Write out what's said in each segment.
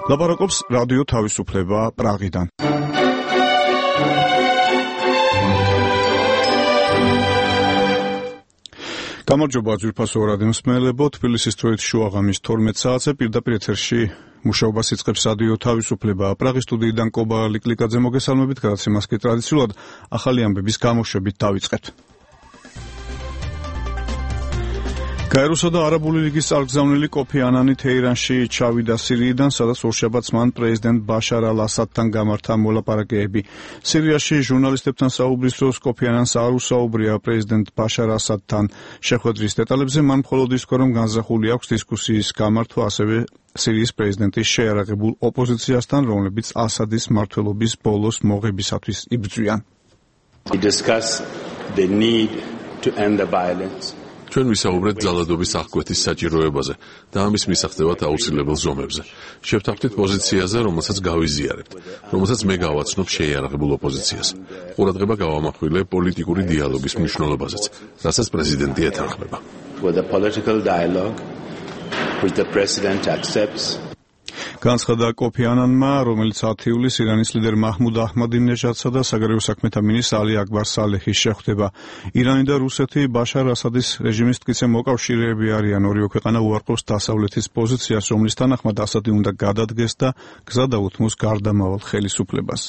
ლაპარაკობს რადიო თავისუფლება პრაღიდან. გამარჯობა ძვირფასო რადიო მსმენელებო, თბილისის თვით შუაღამის 12 საათზე პირდაპირ ეთერში მუშაობას იწყებს რადიო თავისუფლება. პრაღის სტუდიიდან კობა ლიკლიკაძე მოგესალმებით, გადაცემას კი ტრადიციულად ახალი ამბების გამოშვებით დავიწყებთ. გაეროსა და არაბული ლიგის წარგზავნილი კოფი ანანი თეირანში ჩავიდა სირიიდან, სადაც ორშაბათს მან პრეზიდენტ ბაშარ ალ-ასადთან გამართა მოლაპარაკებები. სირიაში ჟურნალისტებთან საუბრის დროს კოფი ანანს არ უსაუბრია პრეზიდენტ ბაშარ ასადთან შეხვედრის დეტალებზე, მან მხოლოდ ისქვა, რომ განზრახული აქვს დისკუსიის გამართვა ასევე სირიის პრეზიდენტის შეიარაღებულ ოპოზიციასთან, რომლებიც ასადის მმართველობის ბოლოს მოღებისათვის იბრძვიან. We discuss the need to end the violence. ჩვენ ვისაუბრეთ ძალადობის აღკვეთის საჭიროებაზე და ამის მისაღწევად აუცილებელ ზომებზე. შევთანხმდით პოზიციაზე, რომელსაც გავიზიარებთ, რომელსაც მე გავაცნობ შეიარაღებულ ოპოზიციას. ყურადღება გავამახვილე პოლიტიკური დიალოგის მნიშვნელობაზეც, რასაც პრეზიდენტი ეთანხმება. With the political dialogue which the president accepts. განცხადა კოფი ანანმა, რომელიც 10 ივლისს ირანის ლიდერ მაჰმუდ აჰმადინეჟადსა და საგარეო საქმეთა მინისტრ ალი აკბარ სალეჰის შეხვდება. ირანი და რუსეთი ბაშარ ასადის რეჟიმის მტკიცე მოკავშირეები არიან. ორივე ქვეყანა უარყოფს დასავლეთის პოზიციას, რომლის თანახმად ასადი უნდა გადადგეს და გზა დაუთმოს გარდამავალ ხელისუფლებას.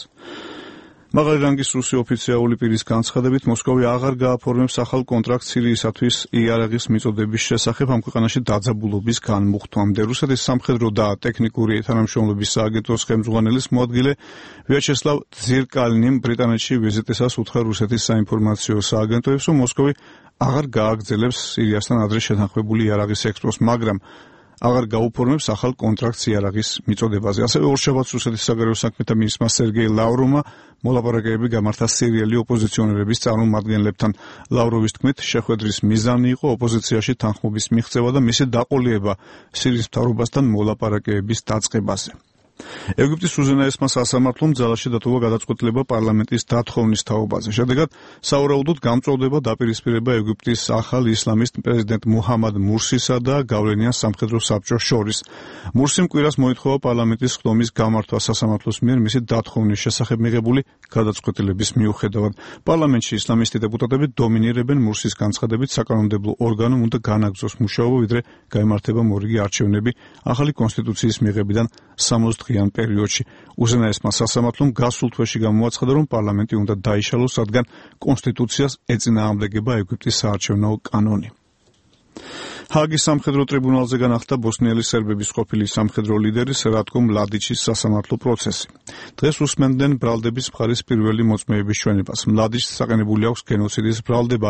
მაღალი რანგის რუსი ოფიციალური პირის განცხადებით, მოსკოვი აღარ გააფორმებს ახალ კონტრაქტს სირიისათვის იარაღის მიწოდების შესახებ ამ ქვეყანაში დაძაბულობის განმუხტვამდე. რუსეთის სამხედრო და ტექნიკური თანამშრომლობის სააგენტოს ხელმძღვანელის მოადგილე ვიაჩესლავ ძირკალნიმ ბრიტანეთში ვიზიტისას უთხრა რუსეთის საინფორმაციო სააგენტოებს, რომ მოსკოვი აღარ გააგრძელებს სირიასთან ადრე შეთანხმებული იარაღის ექსპორტს, მაგრამ აღარ გაუფორმებს ახალ კონტრაქტს იარაღის მიწოდებაზე. ასევე ორშაბათს რუსეთის საგარეო საქმეთა მინისტრმა სერგეი ლავროვმა მოლაპარაკებები გამართა სირიელი ოპოზიციონერების წარმომადგენლებთან. ლავროვის თქმით, შეხვედრის მიზანი იყო ოპოზიციაში თანხმობის მიღწევა და მისი დაყოლება სირიის მთავრობასთან მოლაპარაკებების დაწყებაზე. ეგვიპტის უზენაესმა სასამართლომ ძალაში დატოვა გადაწყვეტილება პარლამენტის დათხოვნის თაობაზე. შედეგად სავარაუდოდ გამწვავდება დაპირისპირება ეგვიპტის ახალ ისლამისტ პრეზიდენტ მუჰამად მურსისა და გავლენიან სამხედრო საბჭოს შორის. მურსიმ კვირას მოითხოვა პარლამენტის ხდომის გამართვა სასამართლოს მიერ მისი დათხოვნის შესახებ მიღებული გადაწყვეტილების მიუხედავად. პარლამენტში ისლამისტი დეპუტატები დომინირებენ. მურსის განცხადებით, საკანონმდებლო ორგანომ უნდა განაგრძოს მუშაობა, ვიდრე გაემართება მორიგი არჩევნები ახალი კონსტიტუციის მიღებიდან 60 დღიან პერიოდში. უზენაესმა სასამართლომ გასულ თვეში გამოაცხადა, რომ პარლამენტი უნდა დაიშალოს, რადგან კონსტიტუციას ეწინააღმდეგება ეგვიპტის საარჩევნო კანონი. ჰააგის სამხედრო ტრიბუნალზე განახლდა ბოსნიელი სერბების ყოფილი სამხედრო ლიდერის რატკო მლადიჩის სასამართლო პროცესი. დღეს უსმენდნენ ბრალდების მხარის პირველი მოწმეების ჩვენებას. მლადიჩს საყენებული აქვს გენოციდის ბრალდება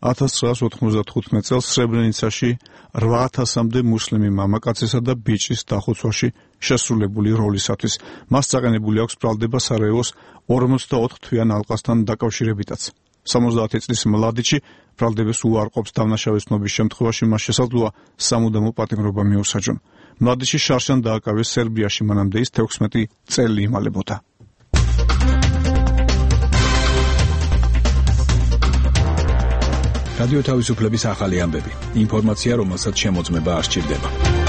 1995 წელს სრებრენიცაში 8000-მდე მუსლიმი მამაკაცისა და ბიჭის დახოცვაში შესრულებული როლისათვის. მას საყენებული აქვს ბრალდება სარაევოს 44 თვიან ალყასთან დაკავშირებითაც. 70 წლის მლადიჩი ბრალდებას უარყოფს. დამნაშავეს ცნობის შემთხვევაში მას შესაძლოა სამუდამო პატიმრობა მიუსაჯონ. მლადიჩი შარშან დააკავეს სერბიაში, მანამდე ის 16 წელი იმალებოდა. რადიო თავისუფლების ახალი ამბები. ინფორმაცია, რომელსაც შემოწმება არ სჭირდება.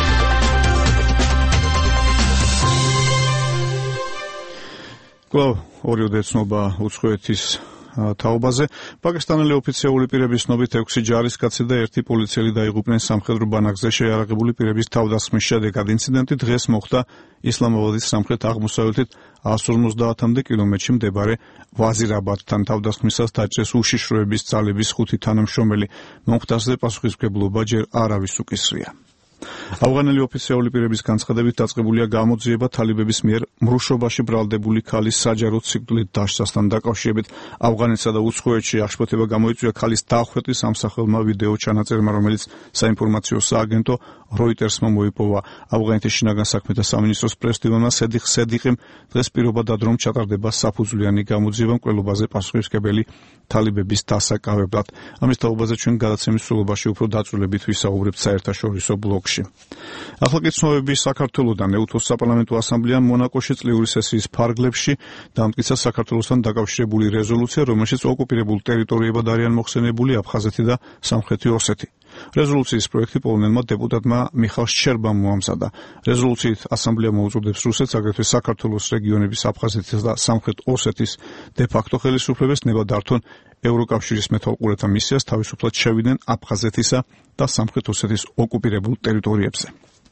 კვლავ ორი ოდეცნობა უცხოეთის თაობაზე. პაკისტანელი ოფიციალური პირების ცნობით 6 ჯარისკაცი და 1 პოლიციელი დაიღუპნენ სამხედრო ბანაკზე შეიარაღებული პირების თავდასხმის შედეგად. ინციდენტი დღეს მოხდა ისლამაბადის სამხრეთ-აღმოსავლეთით 150-მდე კილომეტრში მდებარე ვაზირაბადთან. თავდასხმისას დაჭრეს უშიშროების ძალების 5 თანამშრომელი. მომხდარზე პასუხისმგებლობა ჯერ არავის უკისრია. ავღანელი ოფიციალური პირების განცხადებით დაწყებულია გამოძიება თალიბების მიერ მრუშობაში ბრალდებული ქალის საჯარო ციკლით დაშლასთან დაკავშირებით. ავღანეთსა და უცხოეთში აღშფოთება გამოიწვია ქალის დახვრეტის ამსახველმა ვიდეო ჩანაწერმა, რომელიც საინფორმაციო სააგენტო როიტერსმა მოიპოვა. ავღანეთის შინაგან საქმეთა სამინისტროს პრესდივანმა სედიხ სედიყიმ დღეს პირობა დადო, რომ ჩატარდება საფუძვლიანი გამოძიება მკვლელობაზე პასუხისმგებელი თალიბების დასაკავებლად. ამის თაობაზე ჩვენ გადაცემის სრულობაში უფრო დაწვრილებით ვისაუბრებთ საერთაშორისო ბლოგში. ახლა კი ცნობები საქართველოდან. ეუთოს საპარლამენტო ასამბლეამ მონაკოში წლიური სესიის ფარგლებში დამტკიცა საქართველოსთან დაკავშირებული რეზოლუცია, რომელშიც ოკუპირებულ ტერიტორიებად არიან მოხსენებული აფხაზეთი და სამხრეთი ოსეთი. რეზოლუციის პროექტი პოლონელმა დეპუტატმა მიხაილ შჩერბამ მოამზადა. რეზოლუციით ასამბლეა მოუწოდებს რუსეთს აგრეთვე საქართველოს რეგიონების აფხაზეთის და სამხრეთ ოსეთის დე-ფაქტო ხელისუფლებას ნება დართონ ევროკავშირის მეთვალყურეთა მისიას თავისუფლად შევიდნენ აფხაზეთისა და სამხრეთ ოსეთის ოკუპირებულ ტერიტორიებზე.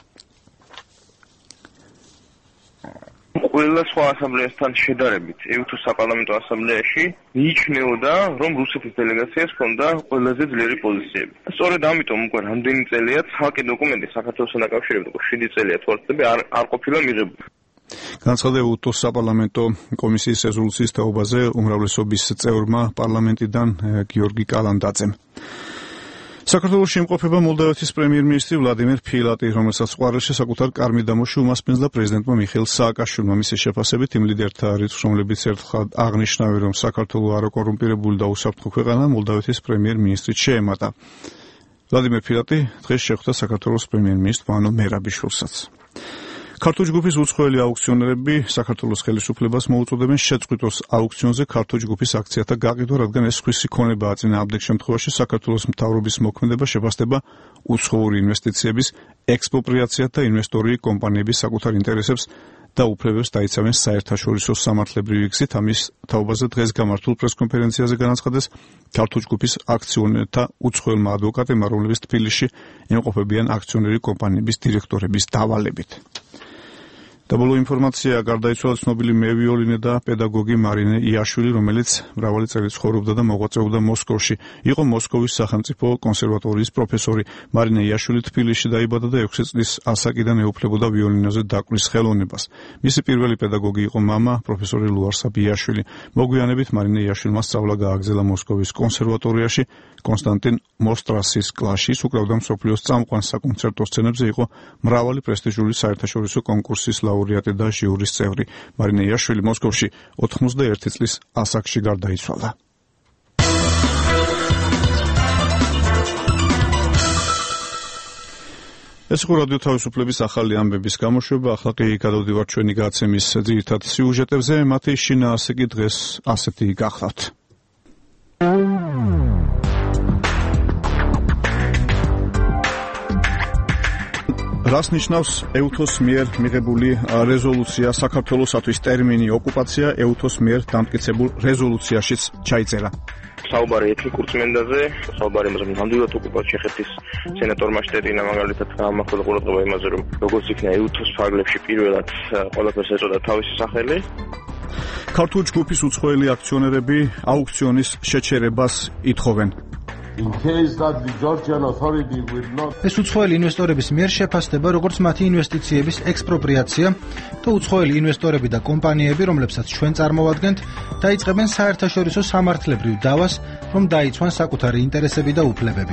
ყველა სხვა ასამბლეასთან შედარებით ეუთოს საპარლამენტო ასამბლეაში მიიჩნეოდა, რომ რუსეთის დელეგაციას ჰქონდა ყველაზე ძლიერი პოზიციები. სწორედ ამიტომ უკვე რამდენი წელია ცალკე დოკუმენტი საქართველოსთან დაკავშირებით, 7 წელია თვალწები არ ყოფილა მიღებული. განცხადა ეუთოს საპარლამენტო კომისიის რეზოლუციის თაობაზე უმრავლესობის წევრმა პარლამენტიდან გიორგი კალანდაძემ. საქართველოში იმყოფება მოლდავეთის პრემიერ-მინისტრი ვლადიმერ ფილატი, რომელსაც ყვარელში საკუთარ კარ-მიდამოში უმასპინძლა პრეზიდენტმა მიხეილ სააკაშვილმა. მისი შეფასებით იმ ლიდერთა რიცხვს, რომლებიც ერთხელ აღნიშნავენ, რომ საქართველო არაკორუმპირებული და უსაფრთხო ქვეყანა, მოლდავეთის პრემიერ-მინისტრით შეემატა. ვლადიმერ ფილატი დღეს შეხვდა საქართველოს პრემიერ-მინისტრ ვანო მერაბიშვილსაც. ქართულ ჯგუფის უცხოელი აუქციონერები საქართველოს ხელისუფლებას მოუწოდებენ შეწყვიტოს აუქციონზე ქართულ ჯგუფის აქციათა გაყიდვა, რადგან ეს ხვის იქონებაა. წინააღმდეგ შემთხვევაში საქართველოს მთავრობის მოქმედება შეფასდება უცხოური ინვესტიციების ექსპროპრიაციად და ინვესტორი კომპანიების საკუთარ ინტერესებს და უფლებებს დაიცავენ საერთაშორისო სამართლებრივი გზით. ამის თაობაზე დღეს გამართულ პრესკონფერენციაზე განაცხადეს ქართულ ჯგუფის აქციონერთა უცხოელმა ადვოკატებმა, რომლებიც თბილისში იმყოფებიან აქციონერი კომპანიების დირექტორების დავალებით. და ბოლო ინფორმაცია, გარდაიცვალა ცნობილი მევიოლინე და პედაგოგი მარინე იაშვილი, რომელიც მრავალი წელი ცხოვრობდა და მოღვაწეობდა მოსკოვში. იყო მოსკოვის სახელმწიფო კონსერვატორიის პროფესორი. მარინე იაშვილი თბილისში დაიბადა და 6 წლის ასაკიდან ეუფლებოდა ვიოლინოზე დაკვრის ხელოვნებას. მისი პირველი პედაგოგი იყო მამა, პროფესორი ლუარსა ბიაშვილი. მოგვიანებით მარინე იაშვილმა სწავლა გააგრძელა მოსკოვის კონსერვატორიაში, კონსტანტინ მოსტრასის კლასში. უკრავდა მსოფლიოს წამყვან საკონცერტო სცენებზე, იყო მრავალი პრესტიჟული საერთაშორისო კონკურსის ლაურეატი და ჟიურის წევრი. მარინე იაშვილი მოსკოვში 91 წლის ასაკში გარდაიცვალა. ეს იყო რადიო თავისუფლების ახალი ამბების გამოშვება. ახლა კი გადავდივართ ჩვენი გადაცემის ძირითად სიუჟეტებზე. მათი შინაარსი კი დღეს ასეთი გახლავთ. რას ნიშნავს ეუთოს მიერ მიღებული რეზოლუცია საქართველოსათვის? ტერმინი ოკუპაცია ეუთოს მიერ დამტკიცებულ რეზოლუციაშიც ჩაიწერა. საუბარი ეთნიკურ წმენდაზე, საუბარი იმაზე, რომ ნამდვილად ოკუპად ჩეხეთის სენატორმა შტეტინა მაგალითად გამახვილა ყურადღება იმაზე, რომ როგორც იქნა ეუთოს ფარგლებში პირველად ყველაფერს ეწოდა თავისი სახელი. ქართულ ჯგუფის უცხოელი აქციონერები აუქციონის შეჩერებას ითხოვენ. ეს უცხოელი ინვესტორების მიერ შეფასდება როგორც მათი ინვესტიციების ექსპროპრიაცია და უცხოელი ინვესტორები და კომპანიები, რომლებსაც ჩვენ წარმოვადგენთ, დაიწყებენ საერთაშორისო სამართლებრივ დავას, რომ დაიცვან საკუთარი ინტერესები და უფლებები.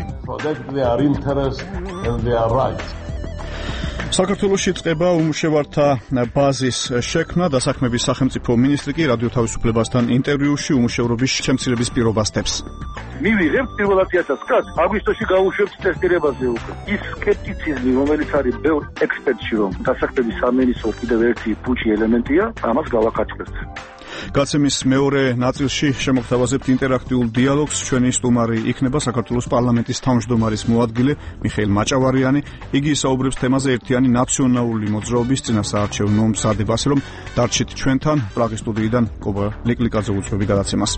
საქართველოში იწყება უმუშევართა ბაზის შექმნა. დასაქმების სახელმწიფო მინისტრი კი რადიო თავისუფლებასთან ინტერვიუში უმუშევრობის შემცირების პირობას დებს. მივიღებთ პირველ 100,000 კაცს, აგვისტოში გავუშვებთ ტესტირებაზე უკვე. ის სკეპტიციზმი, რომელიც არის ბევრ ექსპერტში, რომ დასაქმების სამინისტრო კიდევ ერთი პუჩი ელემენტია, ამას გავაკაჭებთ. გაცემის მეორე ნაწილში შემოგთავაზებთ ინტერაქტიულ დიალოგს. ჩვენი სტუმარი იქნება საქართველოს პარლამენტის თავმჯდომარის მოადგილე მიხეილ მაჭავარიანი. იგი ისაუბრებს თემაზე ერთიანი ნაციონალური მოძრაობის წინასაარჩევნო ომს. ასე რომ დარჩით ჩვენთან. პრაღის სტუდიიდან კობა ლიკლიკაძე უძღვები გადაცემას.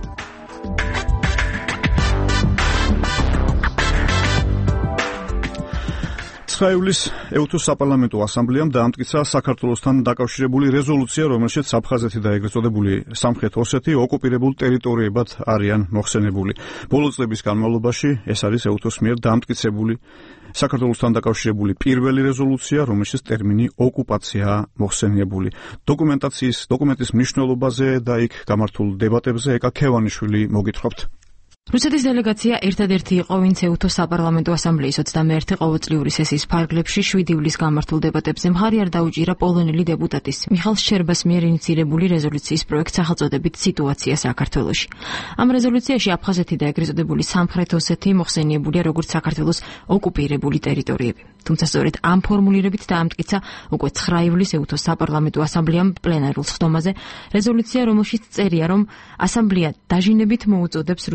ივლისს ეუთოს საპარლამენტო ასამბლეამ დაამტკიცა საქართველოსთან დაკავშირებული რეზოლუცია, რომელშიც აფხაზეთი და ეგრეთ წოდებული სამხრეთ ოსეთი ოკუპირებულ ტერიტორიებად არიან მოხსენებული. ბოლო წლების განმავლობაში ეს არის ეუთოს მიერ დაამტკიცებული საქართველოსთან დაკავშირებული პირველი რეზოლუცია, რომელშიც ტერმინი ოკუპაციაა მოხსენიებული. დოკუმენტის მნიშვნელობაზე და იქ გამართულ დებატებზე ეკა ქევანიშვილი მოგითხრობთ. რუსეთის დელეგაცია ერთადერთი იყო, ვინც ეუთოს საპარლამენტო ასამბლეის 21 ყოველწლიური სესიის ფარგლებში 7 ივლისს გამართულ დებატებზე მხარი არ დაუჭირა პოლონელი დეპუტატის მიხაილ შჩერბას მიერ ინიციირებული რეზოლუციის პროექტს სახელწოდებით სიტუაცია საქართველოში. ამ რეზოლუციაში აფხაზეთი და ეგრეთ წოდებული სამხრეთ ოსეთი მოხსენიებულია როგორც საქართველოს ოკუპირებული ტერიტორიები. თუმცა სწორედ ამ ფორმულირებით დაამტკიცა უკვე 9 ივლისს ეუთოს საპარლამენტო ასამბლეამ პლენარულ სხდომაზე რეზოლუცია, რომელშიც წერია, რომ ასამბლეა დაჟინებით მოუწოდებს რუსეთის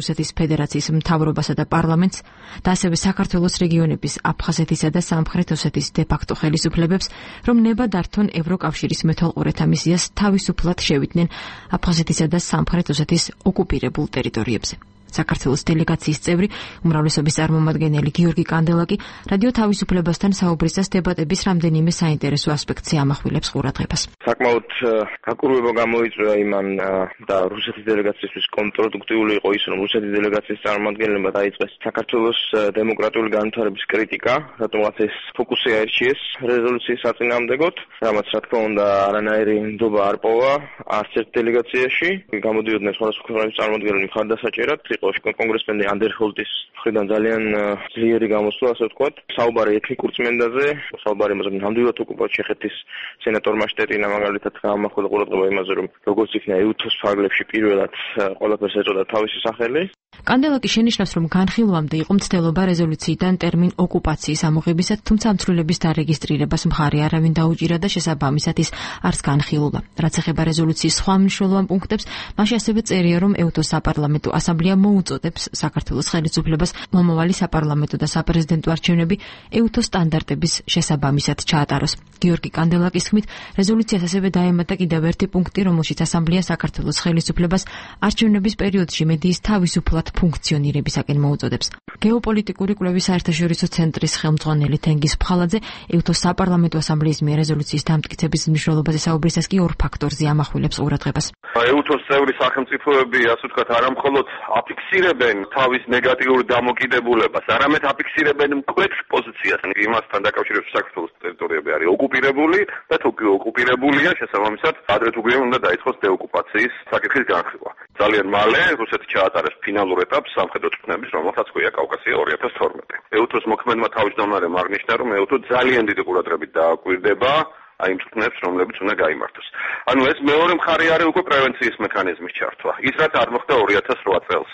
ფედერაციის მთავრობასა და პარლამენტს და ასევე საქართველოს რეგიონების აფხაზეთისა და სამხრეთ ოსეთის დე-ფაქტო ხელისუფლებებს, რომ ნება დართონ ევროკავშირის მეთვალყურეთა მისიას თავისუფლად შევიდნენ აფხაზეთისა და სამხრეთ ოსეთის ოკუპირებულ ტერიტორიებზე. საქართველოს დელეგაციის წევრი, უმრავლესობის წარმომადგენელი გიორგი კანდელაკი რადიო თავისუფლებასთან საუბრისას დებატების რამდენიმე საინტერესო ასპექტზე ამახვილებს ყურადღებას. საკმაოდ გაკურვება გამოიწვია იმან და რუსეთის დელეგაციისთვის კონტრპროდუქტიული იყო ის, რომ რუსეთის დელეგაციის წარმომადგენლებმა დაიწყეს საქართველოს დემოკრატიული განვითარების კრიტიკა, რატომაც ეს ფოკუსი აირჩიეს რეზოლუციის საწინააღმდეგოდ, რამაც რა თქმა უნდა არანაირი ნდობა არ პოვა არც ერთ დელეგაციაში. გამოდიოდნენ სხვადასხვა ქვეყნების წარმომადგენლები მხარდასაჭერად. კონგრესმენი ანდერჰოლტის მხრიდან ძალიან ძლიერი გამოსვლა, ასე ვთქვათ. საუბარი ეთნიკურ წმენდაზე, საუბარი იმაზე, რომ ნამდვილად ოკუპირებულ ჩეხეთის სენატორმა შტეტინა მაგალითად გაამახვილა ყურადღება იმაზე, რომ როგორც იქნა ეუთოს ფარგლებში პირველად ყველაფერს ეწოდა თავისი სახელი. კანდელაკი შენიშნავს, რომ განხილვამდე იყო მცდელობა რეზოლუციიდან ტერმინ ოკუპაციის ამოღებისად, თუმცა ამ ცვლილების დარეგისტრირებას მხარი არავინ დაუჭირა და შესაბამისად ის არც განხილულა. რაც ეხება რეზოლუციის სხვა მნიშვნელოვან პუნქტებს, მასში ასევე წერია, რომ ეუთოს საპარლამენტო ასამბლეა მოუწოდებს საქართველოს ხელისუფლებას მომავალი საპარლამენტო და საპრეზიდენტო არჩევნები ეუთოს სტანდარტების შესაბამისად ჩაატაროს. გიორგი კანდელაკის თქმით, რეზოლუციას ასევე დაემატა კიდევ ერთი პუნქტი, რომელშიც ასამბლეა საქართველოს ხელისუფლებას არჩევნების პერიოდში მედიის თავისუფლად ფუნქციონირებისაკენ მოუწოდებს. გეოპოლიტიკური კვლევის საერთაშორისო ცენტრის ხელმძღვანელი თენგიზ ფხალაძე ეუთოს საპარლამენტო ასამბლეის მიერ რეზოლუციის დამტკიცების მნიშვნელობაზე საუბრისას კი ორ ფაქტორზე ამახვილებს ყურადღებას. ეუთოს წევრი სახელმწიფოები, ასე ვთქვათ, არა მხოლოდ აფიქსირებენ თავის ნეგატიურ დამოკიდებულებას, არამედ აფიქსირებენ მკვეთრ პოზიციას იმასთან დაკავშირებით, რომ საქართველოს ტერიტორიები არის ოკუპირებული და თუ კი ოკუპირებულია, შესაბამისად, ადრე თუ გვიან უნდა დაიწყოს დეოკუპაციის საკითხის განხილვა. ძალიან მალე რუსეთი ჩაატარებს ფინალურ ეტაპს სამხედრო წვრთნების, რომელსაც ქვია კავკასია 2012. ეუთოს მოქმედმა თავმჯდომარემ აღნიშნა, რომ ეუთო ძალიან დიდი ყურადღებით დააკვირდება აი იმ წვრთნებს, რომლებიც უნდა გაიმართოს. ანუ ეს მეორე მხარე არის უკვე პრევენციის მექანიზმის ჩართვა. ის რაც არ მოხდა 2008 წელს.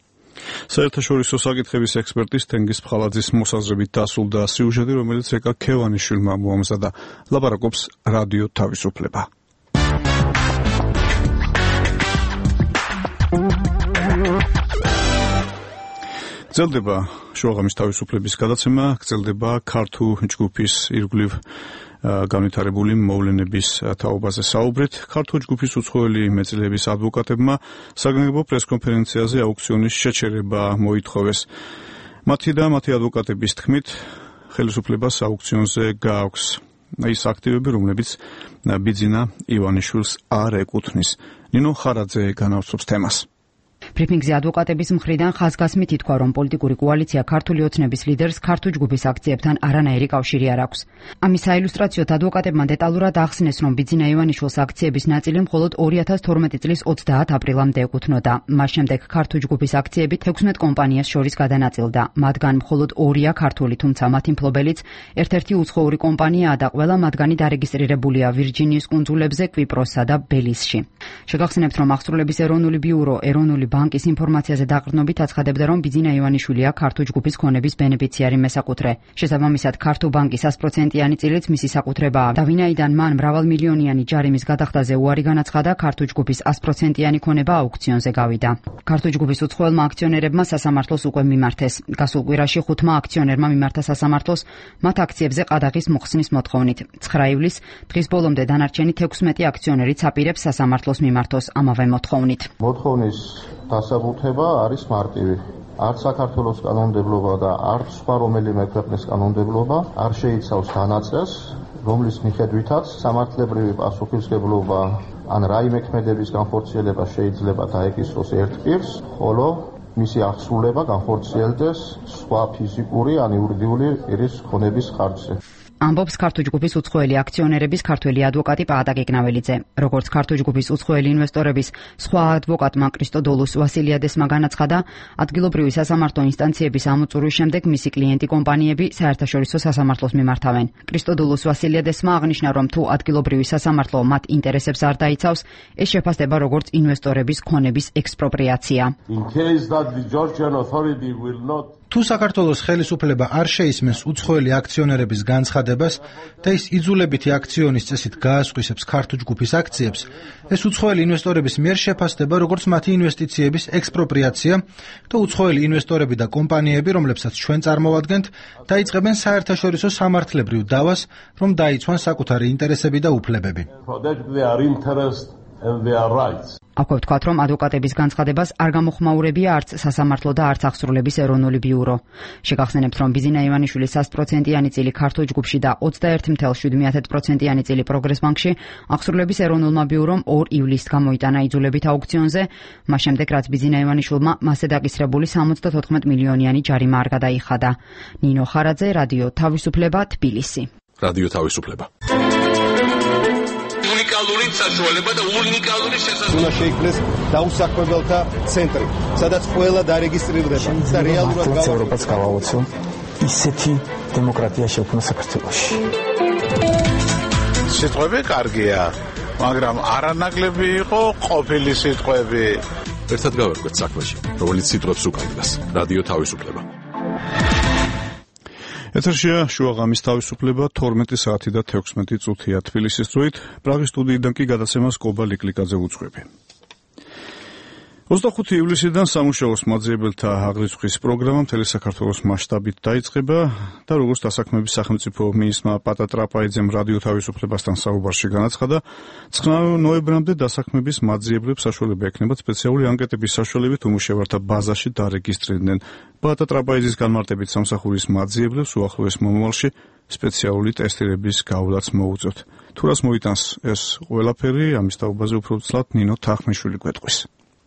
საერთაშორისო საკითხების ექსპერტის თენგიზ ფხალაძის მოსაზრებით დასრულდა სიუჟეტი, რომელიც ეკა ქევანიშვილმა მოამზადა. ლაპარაკობს რადიო თავისუფლება. გრძელდება შუაღამის თავისუფლების გადაცემა, გრძელდება ქართულ ჯგუფის ირგვლივ განვითარებული მოვლენების თაობაზე საუბრით. ქართულ ჯგუფის უცხოელი მეწლების ადვოკატებმა საგანგებო პრესკონფერენციაზე აუქციონის შეჩერება მოითხოვეს. მათი და მათი ადვოკატების თქმით, ხელისუფლებას აუქციონზე გააქვს ის აქტივები, რომლებიც ბიძინა ივანიშვილს არ ეკუთვნის. ნინო ხარაძე განავრცობს თემას. ბრიფინგზე ადვოკატების მხრიდან ხაზგასმით ითქვა, რომ პოლიტიკური კოალიცია ქართული ოცნების ლიდერს ქართულ ჯგუფის აქციებთან არანაირი კავშირი არ აქვს. ამის საილუსტრაციოდ ადვოკატებმა დეტალურად ახსნეს, რომ ბიძინა ივანიშვილს აქციების ნაწილი მხოლოდ 2012 წლის 30 აპრილამდე ეკუთვნოდა. მას შემდეგ ქართულ ჯგუფის აქციები 16 კომპანიას შორის გადანაწილდა. მათგან მხოლოდ 2-ია ქართული, თუმცა მათი მფლობელიც ერთ-ერთი უცხოური კომპანიაა და ყველა მათგანი დარეგისტრირებულია ვირჯინიის კუნძულებზე, კვიპროსსა და ბელიზში. შეგახსენებთ, რომ აღსრულების ეროვნული ბიურო ეროვნული ბანკის ინფორმაციაზე დაყრდნობით აცხადებდა, რომ ბიძინა ივანიშვილია ქართულ ჯგუფის ქონების ბენეფიციარი მესაკუთრე. შესაბამისად, ქართულ ბანკის 100%-იანი წილიც მისი საკუთრებაა და ვინაიდან მან მრავალმილიონიანი ჯარიმის გადახდაზე უარი განაცხადა, ქართულ ჯგუფის 100%-იანი ქონება აუქციონზე გავიდა. ქართულ ჯგუფის უცხოელმა აქციონერებმა სასამართლოს უკვე მიმართეს. გასულ კვირაში 5 აქციონერმა მიმართა სასამართლოს მათ აქციებზე ყადაღის მოხსნის მოთხოვნით. 9 ივლისს დღის ბოლომდე დანარჩენი 16 აქციონერიც აპირებს სასამართლოს მიმართოს ამავე მოთხოვნით. მოთხოვნის დასაბუთება არის მარტივი. არც საქართველოს კანონმდებლობა და არც სხვა რომელიმე ქვეყნის კანონმდებლობა არ შეიცავს განაწერას, რომლის მიხედვითაც სამართლებრივი პასუხისმგებლობა ან რაიმე ქმედების განხორციელება შეიძლება დაეკისროს ერთ პირს, ხოლო მისი აღსრულება განხორციელდეს სხვა ფიზიკური ან იურიდიული პირის ქონების ხარჯზე. ამბობს ქართულ ჯგუფის უცხოელი აქციონერების ქართველი ადვოკატი პაატა გეგნაველიძე. როგორც ქართულ ჯგუფის უცხოელი ინვესტორების სხვა ადვოკატმა კრისტოდოლუს ვასილიადესმა განაცხადა, ადგილობრივი სასამართლო ინსტანციების ამოწურვის შემდეგ მისი კლიენტი კომპანიები საერთაშორისო სასამართლოს მიმართავენ. კრისტოდოლუს ვასილიადესმა აღნიშნა, რომ თუ ადგილობრივი სასამართლო მათ ინტერესებს არ დაიცავს, ეს შეფასდება როგორც ინვესტორების ქონების ექსპროპრიაცია. In case that that the Georgian authority will not თუ საქართველოს ხელისუფლება არ შეისმენს უცხოელი აქციონერების განცხადებას და ის იძულებითი აქციონის წესით გაასხვისებს ქართულ ჯგუფის აქციებს, ეს უცხოელი ინვესტორების მიერ შეფასდება როგორც მათი ინვესტიციების ექსპროპრიაცია და უცხოელი ინვესტორები და კომპანიები, რომლებსაც ჩვენ წარმოვადგენთ, დაიწყებენ საერთაშორისო სამართლებრივ დავას, რომ დაიცვან საკუთარი ინტერესები და უფლებები. აქვე ვთქვათ, რომ ადვოკატების განცხადებას არ გამოხმაურებია არც სასამართლო და არც აღსრულების ეროვნული ბიურო. შეგახსენებთ, რომ ბიზინა ივანიშვილის 100%-იანი წილი ქართულ ჯგუფში და 21.7%-იანი წილი პროგრეს ბანკში აღსრულების ეროვნულმა ბიურომ 2 ივლისს გამოიტანა იძულებით აუქციონზე, მას შემდეგ რაც ბიზინა ივანიშვილმა მასზე დაკისრებული 74 მილიონიანი ჯარიმა არ გადაიხადა. ნინო ხარაძე, რადიო თავისუფლება, თბილისი. რადიო თავისუფლება. უნიკალური საშუალება და უნიკალური შესაძლებლობა. უნდა შეიქმნეს დაუსაქმებელთა ცენტრი, სადაც ყველა დარეგისტრირდება და რეალურად ევროპას გავაოცო ისეთი დემოკრატია შექმნა საქართველოში. სიტყვები კარგია, მაგრამ არანაკლები იყო ყოფილი სიტყვები. ერთად გავერკვეთ საქმეში, რომელიც სიტყვებს უკავშირდება. რადიო თავისუფლება. ეთერშია შუაღამის თავისუფლება 12 საათი და 16 წუთია თბილისის დროით. პრაღის სტუდიიდან კი გადაცემას კობა ლიკლიკაძე უძღვები. 25 ივლისიდან სამუშაოს მაძიებელთა აღრიცხვის პროგრამა მთელი საქართველოს მასშტაბით დაიწყება და როგორც დასაქმების სახელმწიფო მინისტრმა პატა ტრაპაიძემ რადიო თავისუფლებასთან საუბარში განაცხადა, 9 ნოემბრამდე დასაქმების მაძიებლებს საშუალება ექნებათ სპეციალური ანკეტების საშუალებით უმუშევართა ბაზაში დარეგისტრირდნენ. პატა ტრაპაიძის განმარტებით სამსახურის მაძიებლებს უახლოეს მომავალში სპეციალური ტესტირების გავლაც მოუწევთ. თუ რას მოიტანს ეს ყველაფერი, ამის თაობაზე უფრო ცლად ნინო თახმიშვილი გვეტყვის.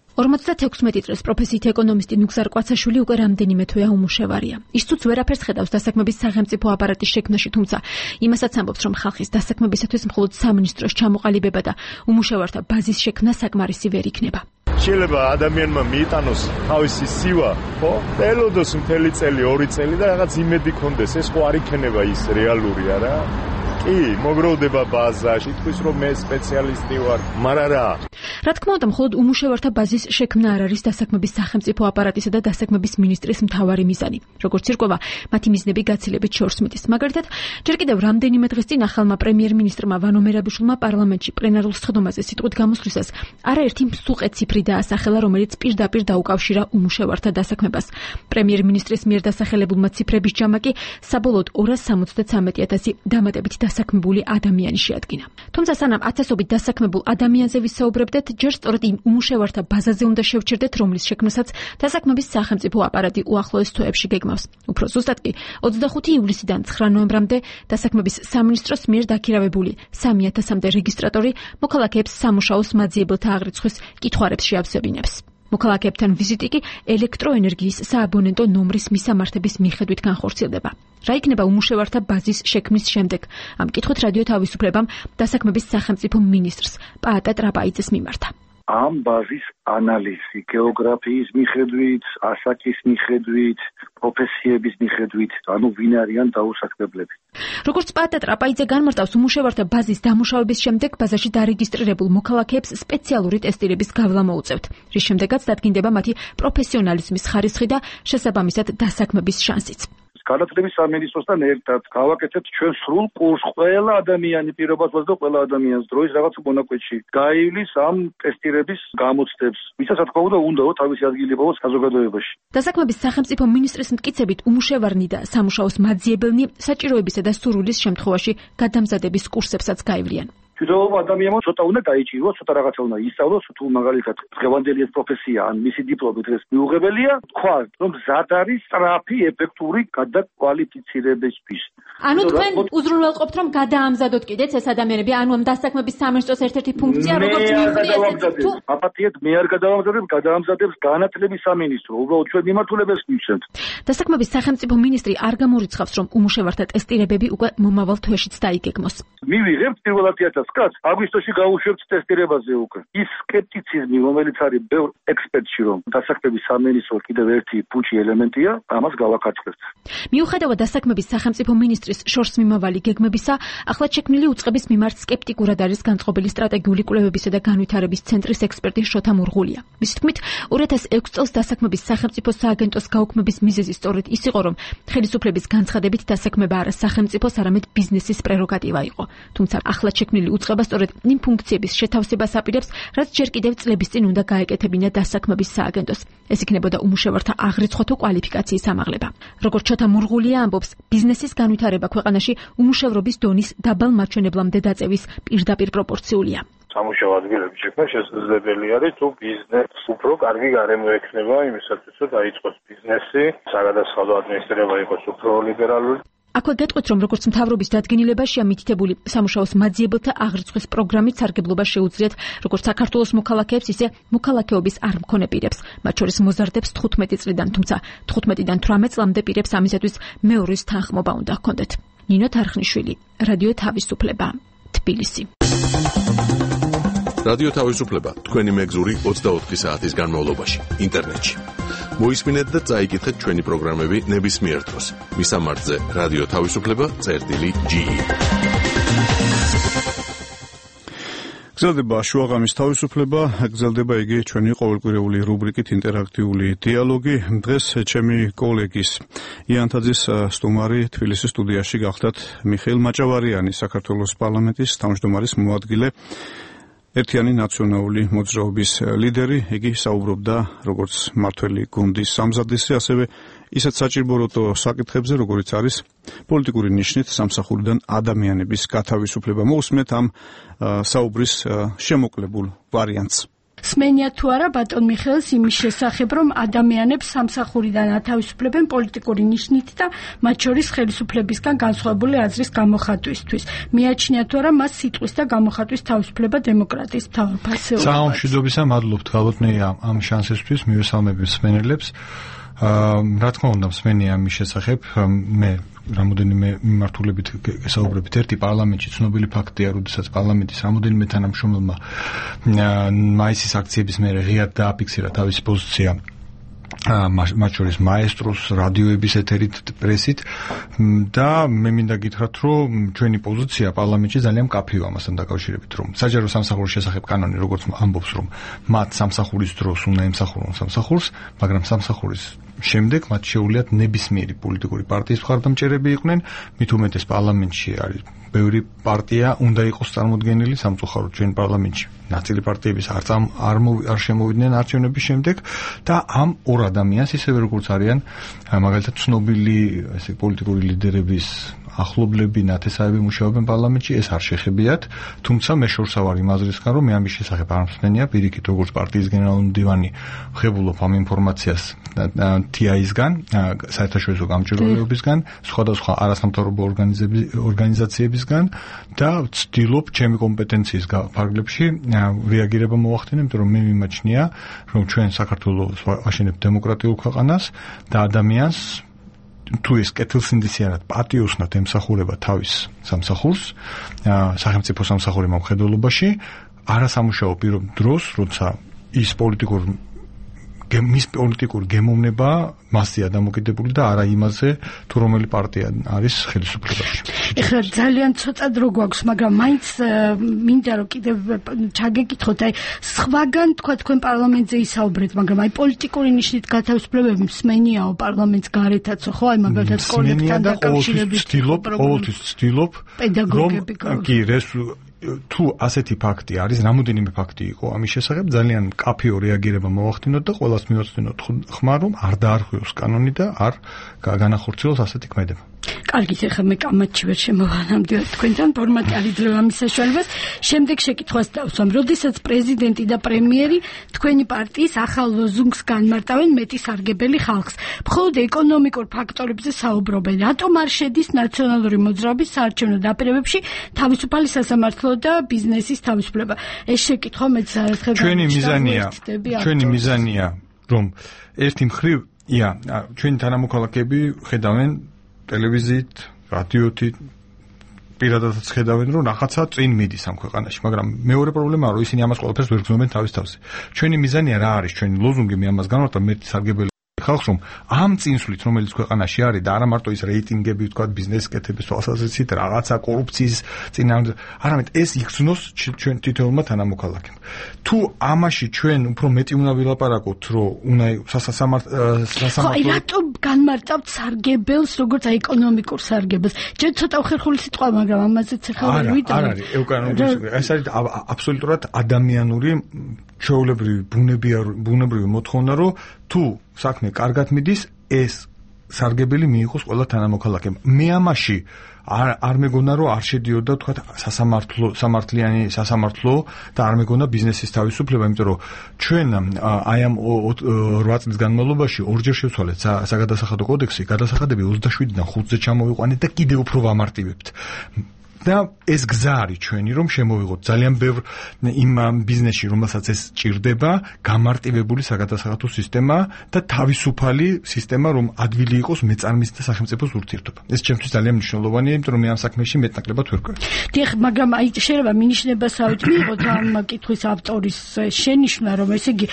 56 წლის პროფესიით ეკონომისტი ნუგზარ კვაცაშვილი უკვე რამდენიმე თვეა უმუშევარია. ის თუც ვერაფერს ხედავს დასაქმების სახელმწიფო აპარატის შექმნაში, თუმცა იმასაც ამბობს, რომ ხალხის დასაქმებისათვის მხოლოდ სამინისტროს ჩამოყალიბება და უმუშევართა ბაზის შექმნა საკმარისი ვერ იქნება. შეიძლება ადამიანმა მიიტანოს თავისი სივა, ხო? ელოდოს მთელი წელი, 2 წელი და რაღაც იმედი კონდეს, ეს ხო არ იქნება ის რეალური არა? კი, მოგროვდება ბაზაში, თქვის რომ მე სპეციალისტი ვარ, მაგრამ რა? რა თქმა უნდა, მხოლოდ უმუშევართა ბაზის შექმნა არ არის დასაქმების სახელმწიფო აპარატისა და დასაქმების მინისტრის მთავარი მიზანი. როგორც ირკვევა, მათი მიზნები გაცილებით შორს მიდის. მაგალითად, ჯერ კიდევ რამდენიმე დღის წინ ახალმა პრემიერ-მინისტრმა ვანო მერაბიშვილმა პარლამენტში პლენარულ სხდომაზე სიტყვით გამოსვლისას არაერთი მსუყე ციფრი დაასახელა, რომელიც პირდაპირ დაუკავშირა უმუშევართა დასაქმებას. პრემიერ-მინისტრის მიერ დასახელებულმა ციფრების ჯამა კი საბოლოოდ 273,000 დამატებით დასაქმებული ადამიანი შეადგინა. თუმცა სანამ ათასობით დასაქმებულ ადამიანზე ვისაუბრებდეთ, ჯერ სწორედ იმ უმუშევართა ბაზაზე უნდა შევჩერდეთ, რომლის შექმნასაც დასაქმების სახელმწიფო აპარატი უახლოეს თვეებში გეგმავს. უფრო ზუსტად კი 25 ივლისიდან 9 ნოემბრამდე დასაქმების სამინისტროს მიერ დაქირავებული 3000-მდე რეგისტრატორი მოქალაქეებს სამუშაოს მაძიებელთა აღრიცხვის კითხვარებს შეავსებინებს. მოქალაქეებთან ვიზიტი კი ელექტროენერგიის სააბონენტო ნომრის მისამართების მიხედვით განხორციელდება. რა იქნება უმუშევართა ბაზის შექმნის შემდეგ? ამ კითხვით რადიო თავისუფლებამ დასაქმების სახელმწიფო მინისტრს პაატა ტრაპაიძეს მიმართა. ამ ბაზის ანალიზი გეოგრაფიის მიხედვით, ასაკის მიხედვით, პროფესიების მიხედვით, ანუ ვინ არიან დაუსაქმებლები. როგორც პაატა ტრაპაიძე განმარტავს, უმუშევართა ბაზის დამუშავების შემდეგ ბაზაში დარეგისტრირებულ მოქალაქეებს სპეციალური ტესტირების გავლა მოუწევთ, რის შემდეგაც დადგინდება მათი პროფესიონალიზმის ხარისხი და შესაბამისად დასაქმების შანსიც. განათლების სამინისტროსთან ერთად გავაკეთებთ ჩვენ სრულ კურსს ყველა ადამიანი პირობასვას და ყველა ადამიანს დროის რაღაც მონაკვეთში გაივლის ამ ტესტირების გამოცდებს. ვისაც რა თქმა უნდა თავისი ადგილი პოვოს საზოგადოებაში. დასაქმების სახელმწიფო მინისტრის მტკიცებით უმუშევარნი და სამუშაოს მაძიებელნი საჭიროებისა და სურვილის შემთხვევაში გადამზადების კურსებსაც გაივლიან. თვითონ ადამიანმა ცოტა უნდა დაიჭიროს, ცოტა რაღაცა უნდა ისწავლოს, თუ მაგალითად დღევანდელი ეს პროფესია ან მისი დიპლომი დღეს მიუღებელია, თქვა, რომ მზად არის სწრაფი, ეფექტური გადაკვალიფიცირებისთვის. ანუ თქვენ უზრუნველყოფთ, რომ გადაამზადოთ კიდეც ეს ადამიანები, ანუ ამ დასაქმების სამინისტროს ერთ-ერთი ფუნქცია, როგორც მიუღია, თუ აპატიეთ მე არ გადაამზადებ, გადაამზადებს განათლების სამინისტრო. უბრალოდ ჩვენ მიმართულებას მივცემთ. დასაქმების სახელმწიფო მინისტრი არ გამორიცხავს, რომ უმუშევართა ტესტირებები უკვე მომავალ თვეშიც დაიგეგმოს. მივიღებთ პირველად კაც აგვისტოში გავუშვებთ ტესტირებაზე უკვე. ის სკეპტიციზმი, რომელიც არის ბევრ ექსპერტში, რომ დასაქმების სამინისტროს კიდევ ერთი პუჩი ელემენტია, ამას გავაკაჭრებთ. მიუხედავად დასაქმების სახელმწიფო მინისტრის შორს მიმავალი გეგმებისა, ახლად შექმნილი უწყების მიმართ სკეპტიკურად არის განწყობილი სტრატეგიული კვლევებისა და განვითარების ცენტრის ექსპერტი შოთა მურღულია. მის თქმით, 2006 წელს დასაქმების სახელმწიფო სააგენტოს გაუქმების მიზეზი სწორედ ის იყო, რომ ხელისუფლების განცხადებით დასაქმება არა სახელმწიფოს, არამედ ბიზნესის პრეროგატივა იყო. თუმცა ახლად შექმნილი უწყება სწორედ იმ ფუნქციების შეთავსებას აპირებს, რაც ჯერ კიდევ წლების წინ უნდა გაეკეთებინა დასაქმების სააგენტოს. ეს იქნებოდა უმუშევართა აღრიცხვათო კვალიფიკაციის ამაღლება. როგორც შოთა მურღულია ამბობს, ბიზნესის განვითარება ქვეყანაში უმუშევრობის დონის დაბალ მაჩვენებლამდე დაწევის პირდაპირ პროპორციულია. სამუშაო ადგილების შექმნა შესაძლებელი არის თუ ბიზნესს უფრო კარგი გარემო ექნება იმისათვის, რომ დაიწყოს ბიზნესი, საგადასახადო ადმინისტრირება იყოს უფრო ლიბერალური. აქვე გეტყვით, რომ როგორც მთავრობის დადგენილებაშია მითითებული სამუშაოს მაძიებელთა აღრიცხვის პროგრამით სარგებლობა შეუძლიათ როგორც საქართველოს მოქალაქეებს, ისე მოქალაქეობის არ მქონე პირებს, მათ შორის მოზარდებს 15 წლიდან, თუმცა 15-დან 18 წლამდე პირებს ამისათვის მეორის თანხმობა უნდა ჰქონდეთ. ნინო თარხნიშვილი, რადიო თავისუფლება, თბილისი. რადიო თავისუფლება, თქვენი მეგზური 24 საათის განმავლობაში, ინტერნეტში. მოისმინეთ და წაიკითხეთ ჩვენი პროგრამები ნებისმიერ დროს. მისამართზე რადიო თავისუფლება.ge. გრძელდება შუაღამის თავისუფლება, გრძელდება იგი ჩვენი ყოველკვირეული რუბრიკით ინტერაქტიული დიალოგი. დღეს ჩემი კოლეგის იანთაძის სტუმარი თბილისის სტუდიაში გახდათ მიხეილ მაჭავარიანი, საქართველოს პარლამენტის თავმჯდომარის მოადგილე, ერთიანი ნაციონალური მოძრაობის ლიდერი. იგი საუბრობდა როგორც მმართველი გუნდის სამზადისზე, ასევე ისეთ საჭიროებო საკითხებზე, როგორიც არის პოლიტიკური ნიშნით სამსახურიდან ადამიანების გათავისუფლება. მოусმენთ ამ საუბრის შემოკლებულ ვარიანტს. სმენია თუ არა ბატონ მიხეილს იმის შესახებ, რომ ადამიანებს სამსახურიდან ათავისუფლებენ პოლიტიკური ნიშნით და მათ შორის ხელისუფლებისგან განსხვავებული აზრის გამოხატვისთვის. მიაჩნია თუ არა მას სიტყვის და გამოხატვის თავისუფლება დემოკრატიის მთავარ ფასეულობად. საამშვიდობისა მადლობთ გალბატონია ამ შანსისთვის, მივესალმებით მსმენელებს. რა თქმა უნდა, მსმენია ამის შესახებ, მე რამოდენიმე მიმართულებით გესაუბრებით. ერთი პარლამენტში ცნობილი ფაქტია, როდესაც პარლამენტის რამოდენიმე თანამშრომელმა მაისის აქციების მერე ღიად დააფიქსირა თავისი პოზიცია მათ შორის მაესტროს, რადიოების ეთერით, პრესით და მე მინდა გითხრათ, რომ ჩვენი პოზიცია პარლამენტში ძალიან მკაფიო ამასთან დაკავშირებით, რომ საჯარო სამსახურის შესახებ კანონი როგორც ამბობს, რომ მათ სამსახურის დროს უნდა ემსახურონ სამსახურს, მაგრამ სამსახურის შემდეგ მათ შეუძლიათ ნებისმიერი პოლიტიკური პარტიის მხარდამჭერები იყვნენ, მით უმეტეს პარლამენტში არის ბევრი პარტია უნდა იყოს წარმოდგენილი სამწუხაროდ ჩვენ პარლამენტში. ნაწილი პარტიების არ შემოვიდნენ არჩევნების შემდეგ და ამ ორ ადამიანს ისევე როგორც არიან მაგალითად ცნობილი ესე პოლიტიკური ლიდერების ახლობლები, ნათესავები მუშაობენ პარლამენტში, ეს არ შეხებიათ, თუმცა მე შორსა ვარ იმ აზრისგან, რომ მე ამის შესახებ არ მსმენია, პირიქით როგორც პარტიის გენერალური მდივანი ვხებულობ ამ ინფორმაციას TI-ისგან, საერთაშორისო გამჭირვალეობისგან, სხვადასხვა არასამთავრობო ორგანიზაციებისგან და ვცდილობ ჩემი კომპეტენციის ფარგლებში რეაგირება მოვახდინე, იმიტომ რომ მე მიმაჩნია, რომ ჩვენ საქართველოს ვაშენებთ დემოკრატიულ ქვეყანას და ადამიანს თუ ეს კეთილსინდისიანად პატიოსნად ემსახურება თავის სამსახურს, სახელმწიფო სამსახური მომხედველობაში, არასამუშაო დროს, როცა ის მის პოლიტიკურ გემოვნება მასია დამოკიდებული და არა იმაზე, თუ რომელი პარტია არის ხელისუფლებაში. ეხლა ძალიან ცოტა დრო გვაქვს, მაგრამ მაინც მინდა რომ კიდევ ჩაგეკითხოთ, აი სხვაგან თქვენ პარლამენტზე ისაუბრეთ, მაგრამ აი პოლიტიკური ნიშნით გათავისუფლებები მსმენიაო პარლამენტს გარეთაცო, ხო, აი მაგალითად სკოლებთან დაკავშირებით ყოველთვის ვცდილობ პედაგოგები კი თუ ასეთი ფაქტი არის, რამოდენიმე ფაქტი იყო ამის შესახებ, ძალიან მკაფიო რეაგირება მოვახდინოთ და ყველას მივაცნოთ ხმა, რომ არ დაარღვიოს კანონი და არ განახორციელოს ასეთი ქმედება. კარგით, ეხლა მე კამათში ვერ შემოვანამდივარ თქვენთან, ფორმატი არ იძლევა ამის საშუალებას. შემდეგ შეკითხვას დავსვამ, როდესაც პრეზიდენტი და პრემიერი თქვენი პარტიის ახალ ლოზუნგს განმარტავენ მეტი სარგებელი ხალხს, მხოლოდ ეკონომიკურ ფაქტორებზე საუბრობენ. რატომ არ შედის ნაციონალური მოძრაობის საარჩევნო დაპირებებში თავისუფალი სასამართლო და ბიზნესის თავისუფლება? ეს შეკითხვა მეც ერთხელ ჩვენი მიზანია, რომ ერთი მხრივ, ჩვენი თანამოქალაქეები ხედავენ ტელევიზიით, რადიოთი პირადადაც ხედავენ, რომ რაღაცა წინ მიდის ამ ქვეყანაში, მაგრამ მეორე პრობლემაა, რომ ისინი ამას ყველაფერს ვერ გრძნობენ თავის თავზე. ჩვენი მიზანია რა არის, ჩვენი ლოზუნგი მე ამას განვარდა, მე სარგებელი ხალხს, რომ ამ წინსვლით, რომელიც ქვეყანაში არის და არა მარტო ის რეიტინგები, ვთქვათ, ბიზნესის კეთების თვალსაზრისით, რაღაცა კორუფციის წინააღმდეგ, არამედ ეს იგრძნოს ჩვენ თითოეულმა თანამოქალაქემ. თუ ამაში ჩვენ უფრო მეტი უნდა ვილაპარაკოთ, რომ უნდა სასამართლო რატომ განმარტავთ სარგებელს, როგორც აი ეკონომიკურ სარგებელს? ჯერ ცოტა უხერხული სიტყვა, მაგრამ ამაზეც ახლა ვერ ვიტყვი. არ არის, ეს არის აბსოლუტურად ადამიანური ჩვეულებრივი ბუნებრივი მოთხოვნა, რომ თუ საქმე კარგად მიდის, ეს სარგებელი მიიღოს ყველა თანამოქალაქემ. მე ამაში არ მეგონა, რომ არ შედიოდა თქვა სამართლიანი სასამართლო და არ მეგონა ბიზნესის თავისუფლება, იმიტომ რომ ჩვენ აი ამ 8 წლის განმავლობაში ორჯერ შევცვალეთ საგადასახადო კოდექსი, გადასახადები 27-დან 5-ზე ჩამოვიყვანეთ და კიდევ უფრო ვამარტივებთ. და ეს გზა არის ჩვენი, რომ შემოვიღოთ ძალიან ბევრ იმ ბიზნესში, რომელსაც ეს ჭირდება, გამარტივებული საგადასახადო სისტემა და თავისუფალი სისტემა, რომ ადვილი იყოს მეწარმის და სახელმწიფოს ურთიერთობა. ეს ჩემთვის ძალიან მნიშვნელოვანია, იმიტომ რომ მე ამ საქმეში მეტნაკლებად ვერ ყვევი. დიახ, მაგრამ აი შეიძლება მინიშნებასავით მიიღოთ ამ კითხვის ავტორის შენიშვნა, რომ ესე იგი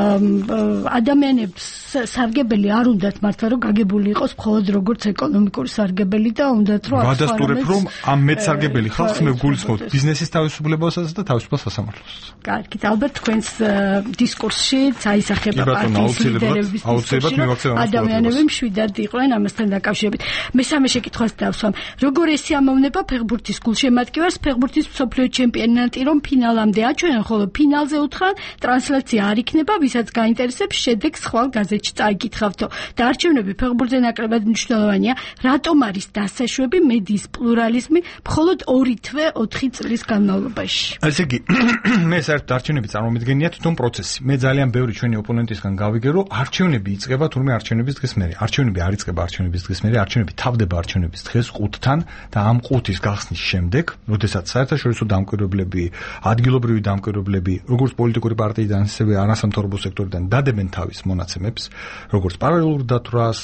ადამიანებს სარგებელი არ უნდათ მართლა რომ გაგებული იყოს მხოლოდ როგორც ეკონომიკური სარგებელი და უნდათ რომ ვადასტურებ, რომ ამ სარგებელი ხალხს მე გულისხმობთ ბიზნესის თავისუფლებასაც და თავისუფალ სასამართლოსაც. კარგით, ალბათ თქვენს დისკურსში აისახება პარტიის ლიდერების დისკურსში, ადამიანები მშვიდად იყვნენ ამასთან დაკავშირებით. მესამე შეკითხვას დავსვამ. როგორ ესიამოვნება ფეხბურთის გულშემატკივარს ფეხბურთის მსოფლიო ჩემპიონატი, რომ ფინალამდე აჩვენენ, ხოლო ფინალზე უთხრან ტრანსლაცია არ იქნება, ვისაც გაინტერესებს, შედეგს ხვალ გაზეთში წაიკითხავთო. და არჩევნები ფეხბურთზე ნაკლებად მნიშვნელოვანია. რატომ არის დასაშვები მედიის პლურალიზმი მხოლოდ 2 თვე 4 წლის განმავლობაში? ესე იგი, მე საერთოდ არჩევნები წარმომიდგენია თვითონ პროცესი. მე ძალიან ბევრი ჩვენი ოპონენტისგან გავიგე, რომ არჩევნები იწყება თურმე არჩევნების დღის მერე. არჩევნები არ იწყება არჩევნების დღის მერე, არჩევნები თავდება არჩევნების დღეს 5-თან და ამ 5-ის გახსნის შემდეგ, როდესაც საერთაშორისო დამკვირვებლები, ადგილობრივი დამკვირვებლები, როგორც პოლიტიკური პარტიიდან, ასევე არასამთავრობო სექტორიდან დადებენ თავის მონაცემებს, როგორც პარალელურ დათვრას,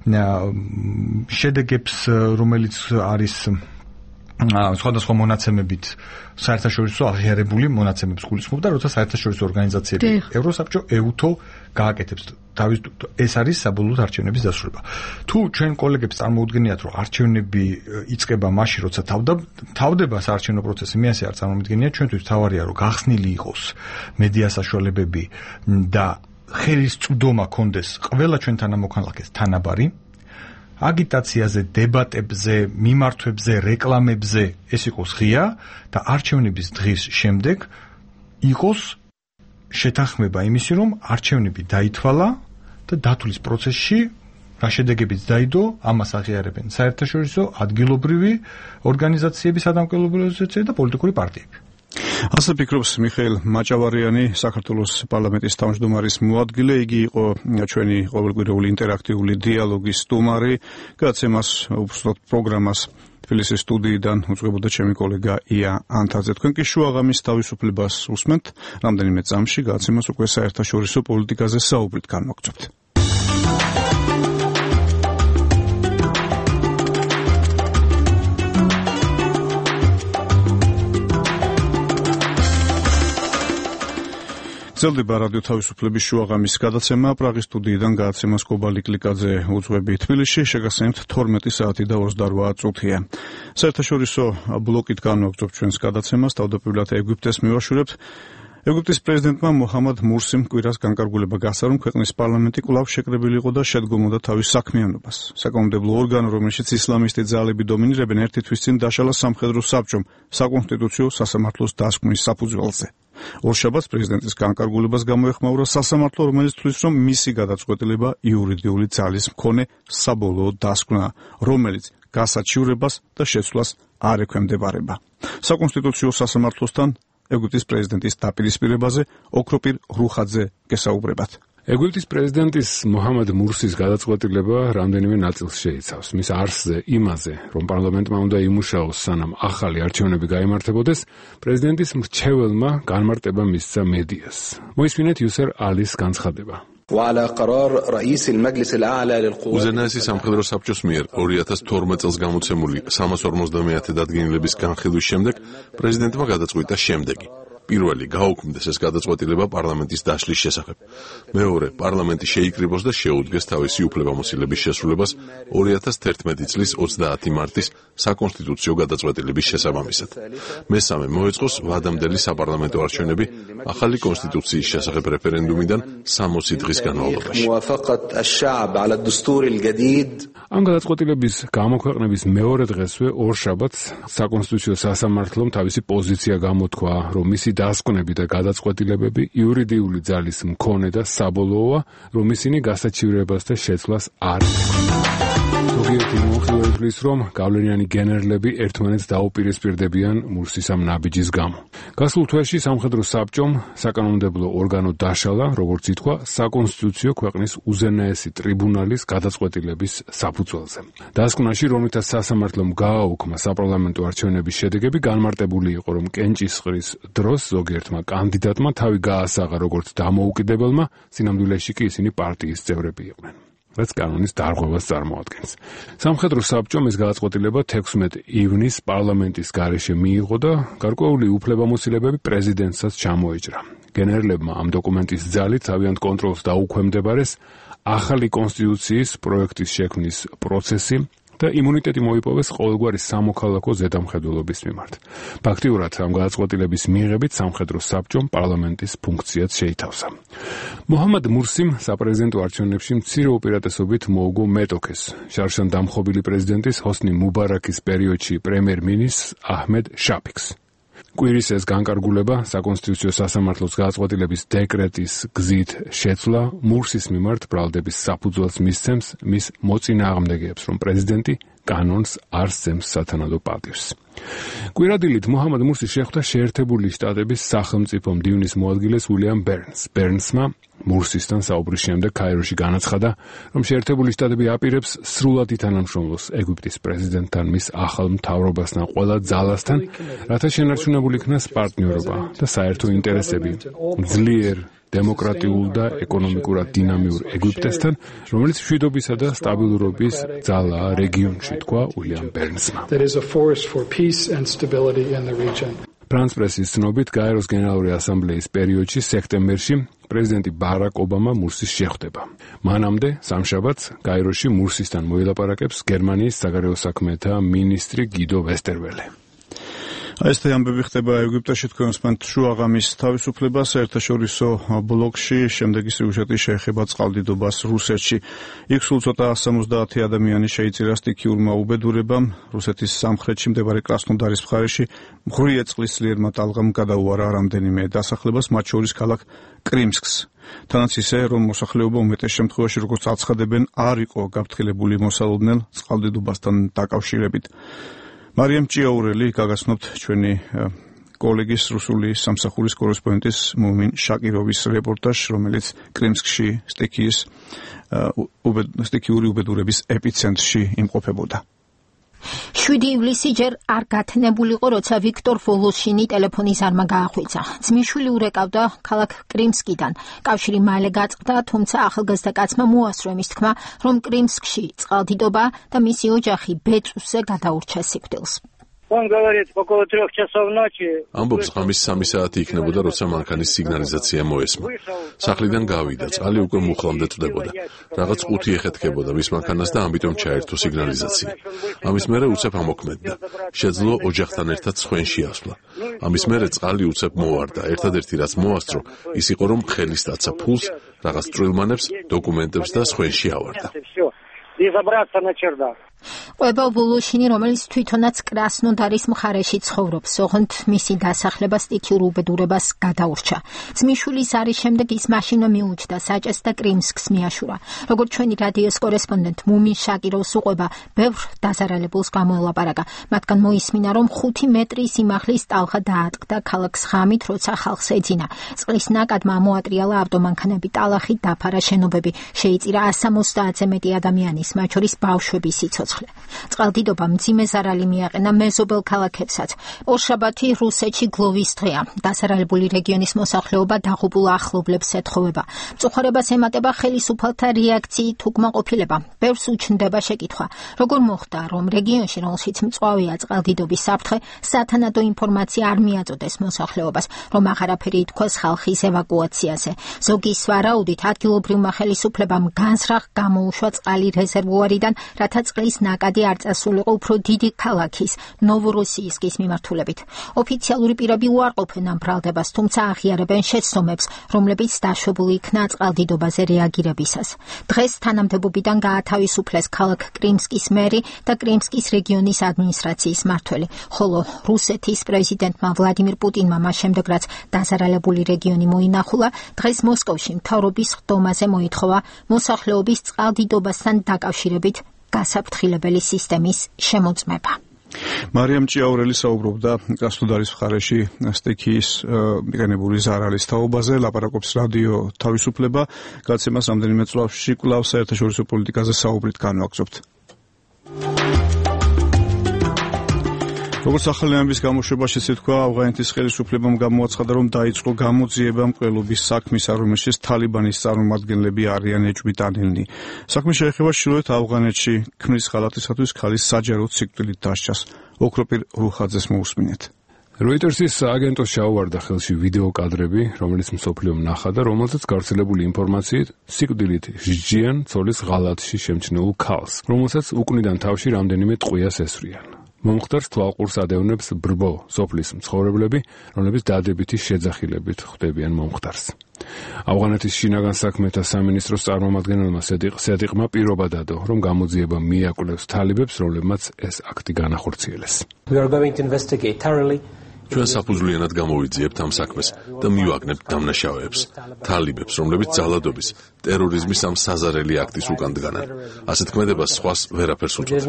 შედეგებს, რომელიც არის სხვადასხვა მონაცემებით საერთაშორისო აღიარებული მონაცემებს გულისხმობ და როცა საერთაშორისო ორგანიზაციები ევროსაბჭო, ეუთო გააკეთებს თავის, ეს არის საბოლოო არჩევნების დასრულება. თუ ჩვენ კოლეგებს წარმოუდგენიათ, რომ არჩევნები იწყება მაშინ, როცა თავდება საარჩევნო პროცესი, მე ასე არ წარმომიდგენია, ჩვენთვის თავარია, რომ გახსნილი იყოს მედია საშუალებები და ხელის წვდომა კონდეს ყველა ჩვენ თანამოქალაქეს თანაბარი. აგიტაციაზე, დებატებზე, მიმართვებზე, რეკლამებზე ეს იყოს ღია და არჩევნების დღის შემდეგ იყოს შეთანხმება იმისი, რომ არჩევნები დაითვალა და დათვლის პროცესში რა შედეგებიც დაიდო, ამას აღიარებენ საერთაშორისო ადგილობრივი ორგანიზაციები, სადამკვირვებლო ორგანიზაციები და პოლიტიკური პარტიები. ასე ფიქრობს მიხეილ მაჭავარიანი, საქართველოს პარლამენტის თავმჯდომარის მოადგილე. იგი იყო ჩვენი ყოველკვირეული ინტერაქტიული დიალოგის სტუმარი. გადაცემას უბრალოდ პროგრამას თბილისის სტუდიიდან უძღვებოდა ჩემი კოლეგა ია ანთაძე. თქვენ კი შუაღამის თავისუფლებას უსმენთ. რამდენიმე წამში გადაცემას უკვე საერთაშორისო პოლიტიკაზე საუბრით განვაგრძობთ. გრძელდება რადიო თავისუფლების შუაღამის გადაცემა. პრაღის სტუდიიდან გადაცემას კობალი კლიკაძე უძღვები თბილისში. შეგახსენებთ 12 საათი და 28 წუთია. საერთაშორისო ბლოკით განვაგრძობ ჩვენს გადაცემას. თავდაპირველად ეგვიპტეს მივაშურებთ. ეგვიპტის პრეზიდენტმა მოჰამად მურსიმ კვირას განკარგულება გასცა, რომ ქვეყნის პარლამენტი კვლავ შეკრებილი იყო და შედგომოდა თავის საქმიანობას. საკანონმდებლო ორგანო, რომელშიც ისლამისტი ძალები დომინირებენ, ერთი თვის წინ დაშალა სამხედრო საბჭომ საკონსტიტუციო სასამართლოს დასკვნის საფუძველზე. ორშაბათს პრეზიდენტის განკარგულებას გამოეხმაურა სასამართლო, რომელიც თვლის, რომ მისი გადაწყვეტილება იურიდიული ძალის მქონე საბოლოო დასკვნა, რომელიც გასაჩივრებას და შეცვლას არ ექვემდებარება. საკონსტიტუციო სასამართლოსთან ეგვიპტის პრეზიდენტის დაპირისპირებაზე ოქროპირ რუხაძე გესაუბრებათ. ეგვიპტის პრეზიდენტის მოჰამად მურსის გადაწყვეტილება რამდენიმე ნაწილს შეიცავს. მის არსზე, იმაზე, რომ პარლამენტმა უნდა იმუშაოს, სანამ ახალი არჩევნები გაიმართებოდეს, პრეზიდენტის მრჩეველმა განმარტება მისცა მედიას. მოისმინეთ იუსერ ალის განცხადება. უზენაესი სამხედრო საბჭოს მიერ 2012 წელს გამოცემული 350 დადგენილების განხილვის შემდეგ პრეზიდენტმა გადაწყვიტა შემდეგი. პირველი, გაუქმდეს ეს გადაწყვეტილება პარლამენტის დაშლის შესახებ. მეორე, პარლამენტი შეიკრიბოს და შეუდგეს თავისი უფლებამოსილების შესრულებას 2011 წლის 30 მარტის საკონსტიტუციო გადაწყვეტილების შესაბამისად. მესამე, მოეწყოს ვადამდელი საპარლამენტო არჩევნები ახალი კონსტიტუციის შესახებ რეფერენდუმიდან 60 დღის განმავლობაში. ამ გადაწყვეტილების გამოქვეყნების მეორე დღესვე ორშაბათს საკონსტიტუციო სასამართლომ თავისი პოზიცია გამოთქვა, რომ მისი დასკვნები და გადაწყვეტილებები იურიდიული ძალის მქონე და საბოლოოა, რომ ისინი გასაჩივრებას და შეცვლას არ ზოგიერთი მომხილველის რომ გავლენიანი გენერლები ერთმანეთს დაუპირისპირდებიან მურსის ამ ნაბიჯის გამო. გასულ თვეში სამხედრო საბჭომ საკანონმდებლო ორგანო დაშალა, როგორც ითქვა, საკონსტიტუციო ქვეყნის უზენაესი ტრიბუნალის გადაწყვეტილების საფუძველზე. დასკვნაში, რომლითაც სასამართლომ გააუქმა საპარლამენტო არჩევნების შედეგები, განმარტებული იყო, რომ კენჭისყრის დროს ზოგიერთმა კანდიდატმა თავი გაასაღა როგორც დამოუკიდებელმა, სინამდვილეში კი ისინი პარტიის წევრები იყვნენ. რაც კანონის დარღვევას წარმოადგენს. სამხედრო საბჭომ ეს გადაწყვეტილება 16 ივნის პარლამენტის გარეშე მიიღო და გარკვეული უფლებამოსილებები პრეზიდენტსაც ჩამოეჭრა. გენერლებმა ამ დოკუმენტის ძალით თავიანთ კონტროლს დაუქვემდებარეს ახალი კონსტიტუციის პროექტის შექმნის პროცესი და იმუნიტეტი მოიპოვეს ყოველგვარი სამოქალაქო ზედამხედველობის მიმართ. ფაქტიურად ამ გადაწყვეტილების მიღებით სამხედრო საბჭომ პარლამენტის ფუნქციაც შეითავსა. მოჰამად მურსიმ საპრეზიდენტო არჩევნებში მცირე უპირატესობით მოუგო მეტოქეს შარშან დამხობილი პრეზიდენტის ჰოსნი მუბარაკის პერიოდში პრემიერ-მინისტრს აჰმედ შაფიქს. კვირის ეს განკარგულება საკონსტიტუციო სასამართლოს გადაწყვეტილების დეკრეტის გზით შეცვლა მურსის მიმართ ბრალდების საფუძველს მისცემს მის მოწინააღმდეგეებს, რომ პრეზიდენტი კანონს არ სცემს სათანადო პატივს. კვირადილით მოჰამად მურსი შეხვდა შეერთებული შტატების სახელმწიფო მდივნის მოადგილეს უილიამ ბერნსმა მურსისთან საუბრის შემდეგ კაიროში განაცხადა, რომ შეერთებული შტატები აპირებს სრულად ითანამშრომლოს ეგვიპტის პრეზიდენტთან, მის ახალ მთავრობასთან, ყველა ძალასთან, რათა შენარჩუნებული იქნას პარტნიორობა და საერთო ინტერესები ძლიერ დემოკრატიულ და ეკონომიკურად დინამიურ ეგვიპტესთან, რომელიც მშვიდობისა და სტაბილურობის ძალაა რეგიონში, თქვა უილიამ ბერნსმა. ფრანს პრესის ცნობით, გაეროს გენერალური ასამბლეის პერიოდში სექტემბერში პრეზიდენტი ბარაკ ობამა მურსის შეხვდება. მანამდე სამშაბათს გაეროში მურსისთან მოილაპარაკებს გერმანიის საგარეო საქმეთა მინისტრი გიდო ვესტერველე. Este ambibi ხდება ეგვიპტეში თქვენსმენთ შუაღამის თავისუფლებას საერთაშორისო ბლოკში შემდეგი სიუჟეტი შეეხება წყალდიდობას რუსეთში. იქ სულ ცოტა 70 ადამიანი შეიწირა სტიქიურმა უბედურებამ. რუსეთის სამხრეთში მდებარე კრასნოდარის მხარეში მღრიე წყლის ძლიერმა ტალღამ გადაუარა რამდენიმე დასახლებას, მათ შორის ქალაქ კრიმსკს. თანაც ისე, რომ მოსახლეობა უმეტეს შემთხვევაში, როგორც აცხადებენ, არ იყო გაფრთხილებული მოსალოდნელ წყალდიდობასთან დაკავშირებით. მარიამ ჭიაურელი გაგაცნობთ ჩვენი კოლეგის რუსული სამსახურის კორესპონდენტის მუმინ შაკიროვის რეპორტაჟს, რომელიც კრიმსკში სტიქიური უბედურების ეპიცენტრში იმყოფებოდა. 7 ივლისი ჯერ არ გათნებულიყო, როცა ვიქტორ ვოლოშინი ტელეფონის არმა გაახვიცა. ძმისშვილი ურეკავდა ქალაქ კრიმსკიდან. კავშირი მალე გაწყდა, თუმცა ახალგაზრდა კაცმა მოასწრო იმის თქმა, რომ კრიმსკში წყალდიდობა და მისი ოჯახი ბეწვზე გადაურჩა სიკვდილს. ამბობს, ღამის 3 საათი იქნებოდა, როცა მანქანის სიგნალიზაცია მოესმა. სახლიდან გავიდა, წყალი უკვე მუხლამდე წვდებოდა. რაღაც ყუთი ეხეთქებოდა მის მანქანას და ამიტომ ჩაერთო სიგნალიზაცია. ამის მერე უცებ ამოქმედდა. შეძლო ოჯახთან ერთად სხვენში ასვლა. ამის მერე წყალი უცებ მოვარდა. ერთადერთი რაც მოასწრო, ის იყო, რომ ხელის დაცა ფულს, რაღაც წვრილმანებს, დოკუმენტებს და სხვენში ავარდა. ყვება ვოლოშინი, რომელიც თვითონაც კრასნოდარის მხარეში ცხოვრობს, ოღონდ მისი დასახლება სტიქიურ უბედურებას გადაურჩა. ძმისშვილის არის შემდეგ ის მაშინვე მიუჯდა საჭეს და კრიმსკს მიაშურა. როგორც ჩვენი რადიოს კორესპონდენტ მუმინ შაკიროვს უყვება, ბევრ დაზარალებულს გამოელაპარაკა. მათგან მოისმინა, რომ 5 მეტრის სიმაღლის ტალღა დაატყდა ქალაქს ღამით, როცა ხალხს ეძინა. წყლის ნაკადმა ამოატრიალა ავტომანქანები, ტალახით დაფარა შენობები, შეიწირა 170-ზე მეტი ადამიანის, მათ შორის ბავშვების სიცოცხლე. გაუცხლე. წყალდიდობა მძიმე ზარალი მიაყენა მეზობელ ქალაქებსაც. ორშაბათი რუსეთში გლოვის დღეა. დასარალებული რეგიონის მოსახლეობა დაღუპულ ახლობლებს ეთხოვება. მწუხარებას ემატება ხელისუფალთა რეაქციით უკმაყოფილება. ბევრს უჩნდება შეკითხვა, როგორ მოხდა, რომ რეგიონში, რომელშიც მწვავეა წყალდიდობის საფრთხე, სათანადო ინფორმაცია არ მიაწოდეს მოსახლეობას, რომ აღარაფერი ითქვას ხალხის ევაკუაციაზე. ზოგის ვარაუდით, ადგილობრივმა ხელისუფლებამ განსრახ გამოუშვა წყალი რეზერვუარიდან, რათა წყლის ნაკადი არ წასულიყო უფრო დიდი ქალაქის ნოვოროსიისკის მიმართულებით. ოფიციალური პირები უარყოფენ ამ ბრალდებას, თუმცა აღიარებენ შეცდომებს, რომლებიც დაშვებული იქნა წყალდიდობაზე რეაგირებისას. დღეს თანამდებობიდან გაათავისუფლეს ქალაქ კრიმსკის მერი და კრიმსკის რეგიონის ადმინისტრაციის მმართველი, ხოლო რუსეთის პრეზიდენტმა ვლადიმირ პუტინმა მას შემდეგ, რაც დაზარალებული რეგიონი მოინახულა, დღეს მოსკოვში მთავრობის ხდომაზე მოითხოვა მოსახლეობის წყალდიდობასთან დაკავშირებით გასაფრთხილებელი სისტემის შემოწმება. მარიამ ჭიაურელი საუბრობდა კრასნოდარის მხარეში სტიქიის მიყენებული ზარალის თაობაზე, ლაპარაკობს რადიო თავისუფლება. გაცემას რამდენიმე წლებში კვლავ საერთაშორისო პოლიტიკაზე საუბრით განვაგრძობთ. როგორც ახალი ამბის გამოშვებაში თქვა, ავღანეთის ხელისუფლებამ გამოაცხადა, რომ დაიწყო გამოძიება მკვლელობის საქმის, რომელშიც თალიბანის წარმომადგენლები არიან ეჭვმიტანილნი. საქმე შეეხება ჩრდილოეთ ავღანეთში ქმრის ხალათისათვის ქალის საჯაროდ სიკვდილით დასჯას. ოქროპირ რუხაძეს მოусმინეთ. Reuters-ის აგენტოს ჩაუვარდა ხელში ვიდეო კადრები, რომელიც მსოფლიომ ნახა და რომელზეც გავრცელებული ინფორმაციით სიკვდილით სჯიან ცოლის ღალატში შემჩნეულ ქალს, რომელსაც უკნიდან თავში რამდენიმე ტყვიას ესვრიან. მომხდარს თვალყურს ადევნებს ბრბო სოფლის მცხოვრებლები, რომლებიც დადებითი შეძახილებით ხვდებიან მომხდარს. ავღანეთის შინაგან საქმეთა სამინისტროს წარმომადგენელმა სედიყმა პირობა დადო, რომ გამოძიება მიაკვლევს თალიბებს, რომლებმაც ეს აქტი განახორციელეს. ჩვენ საფუძვლიანად გამოვიძიებთ ამ საქმეს და მივაგნებთ დამნაშავეებს, თალიბებს, რომლებიც ძალადობის, ტერორიზმის ამ საზარელი აქტის უკან დგანან. ასეთ ქმედებას სხვას ვერაფერს უწევს.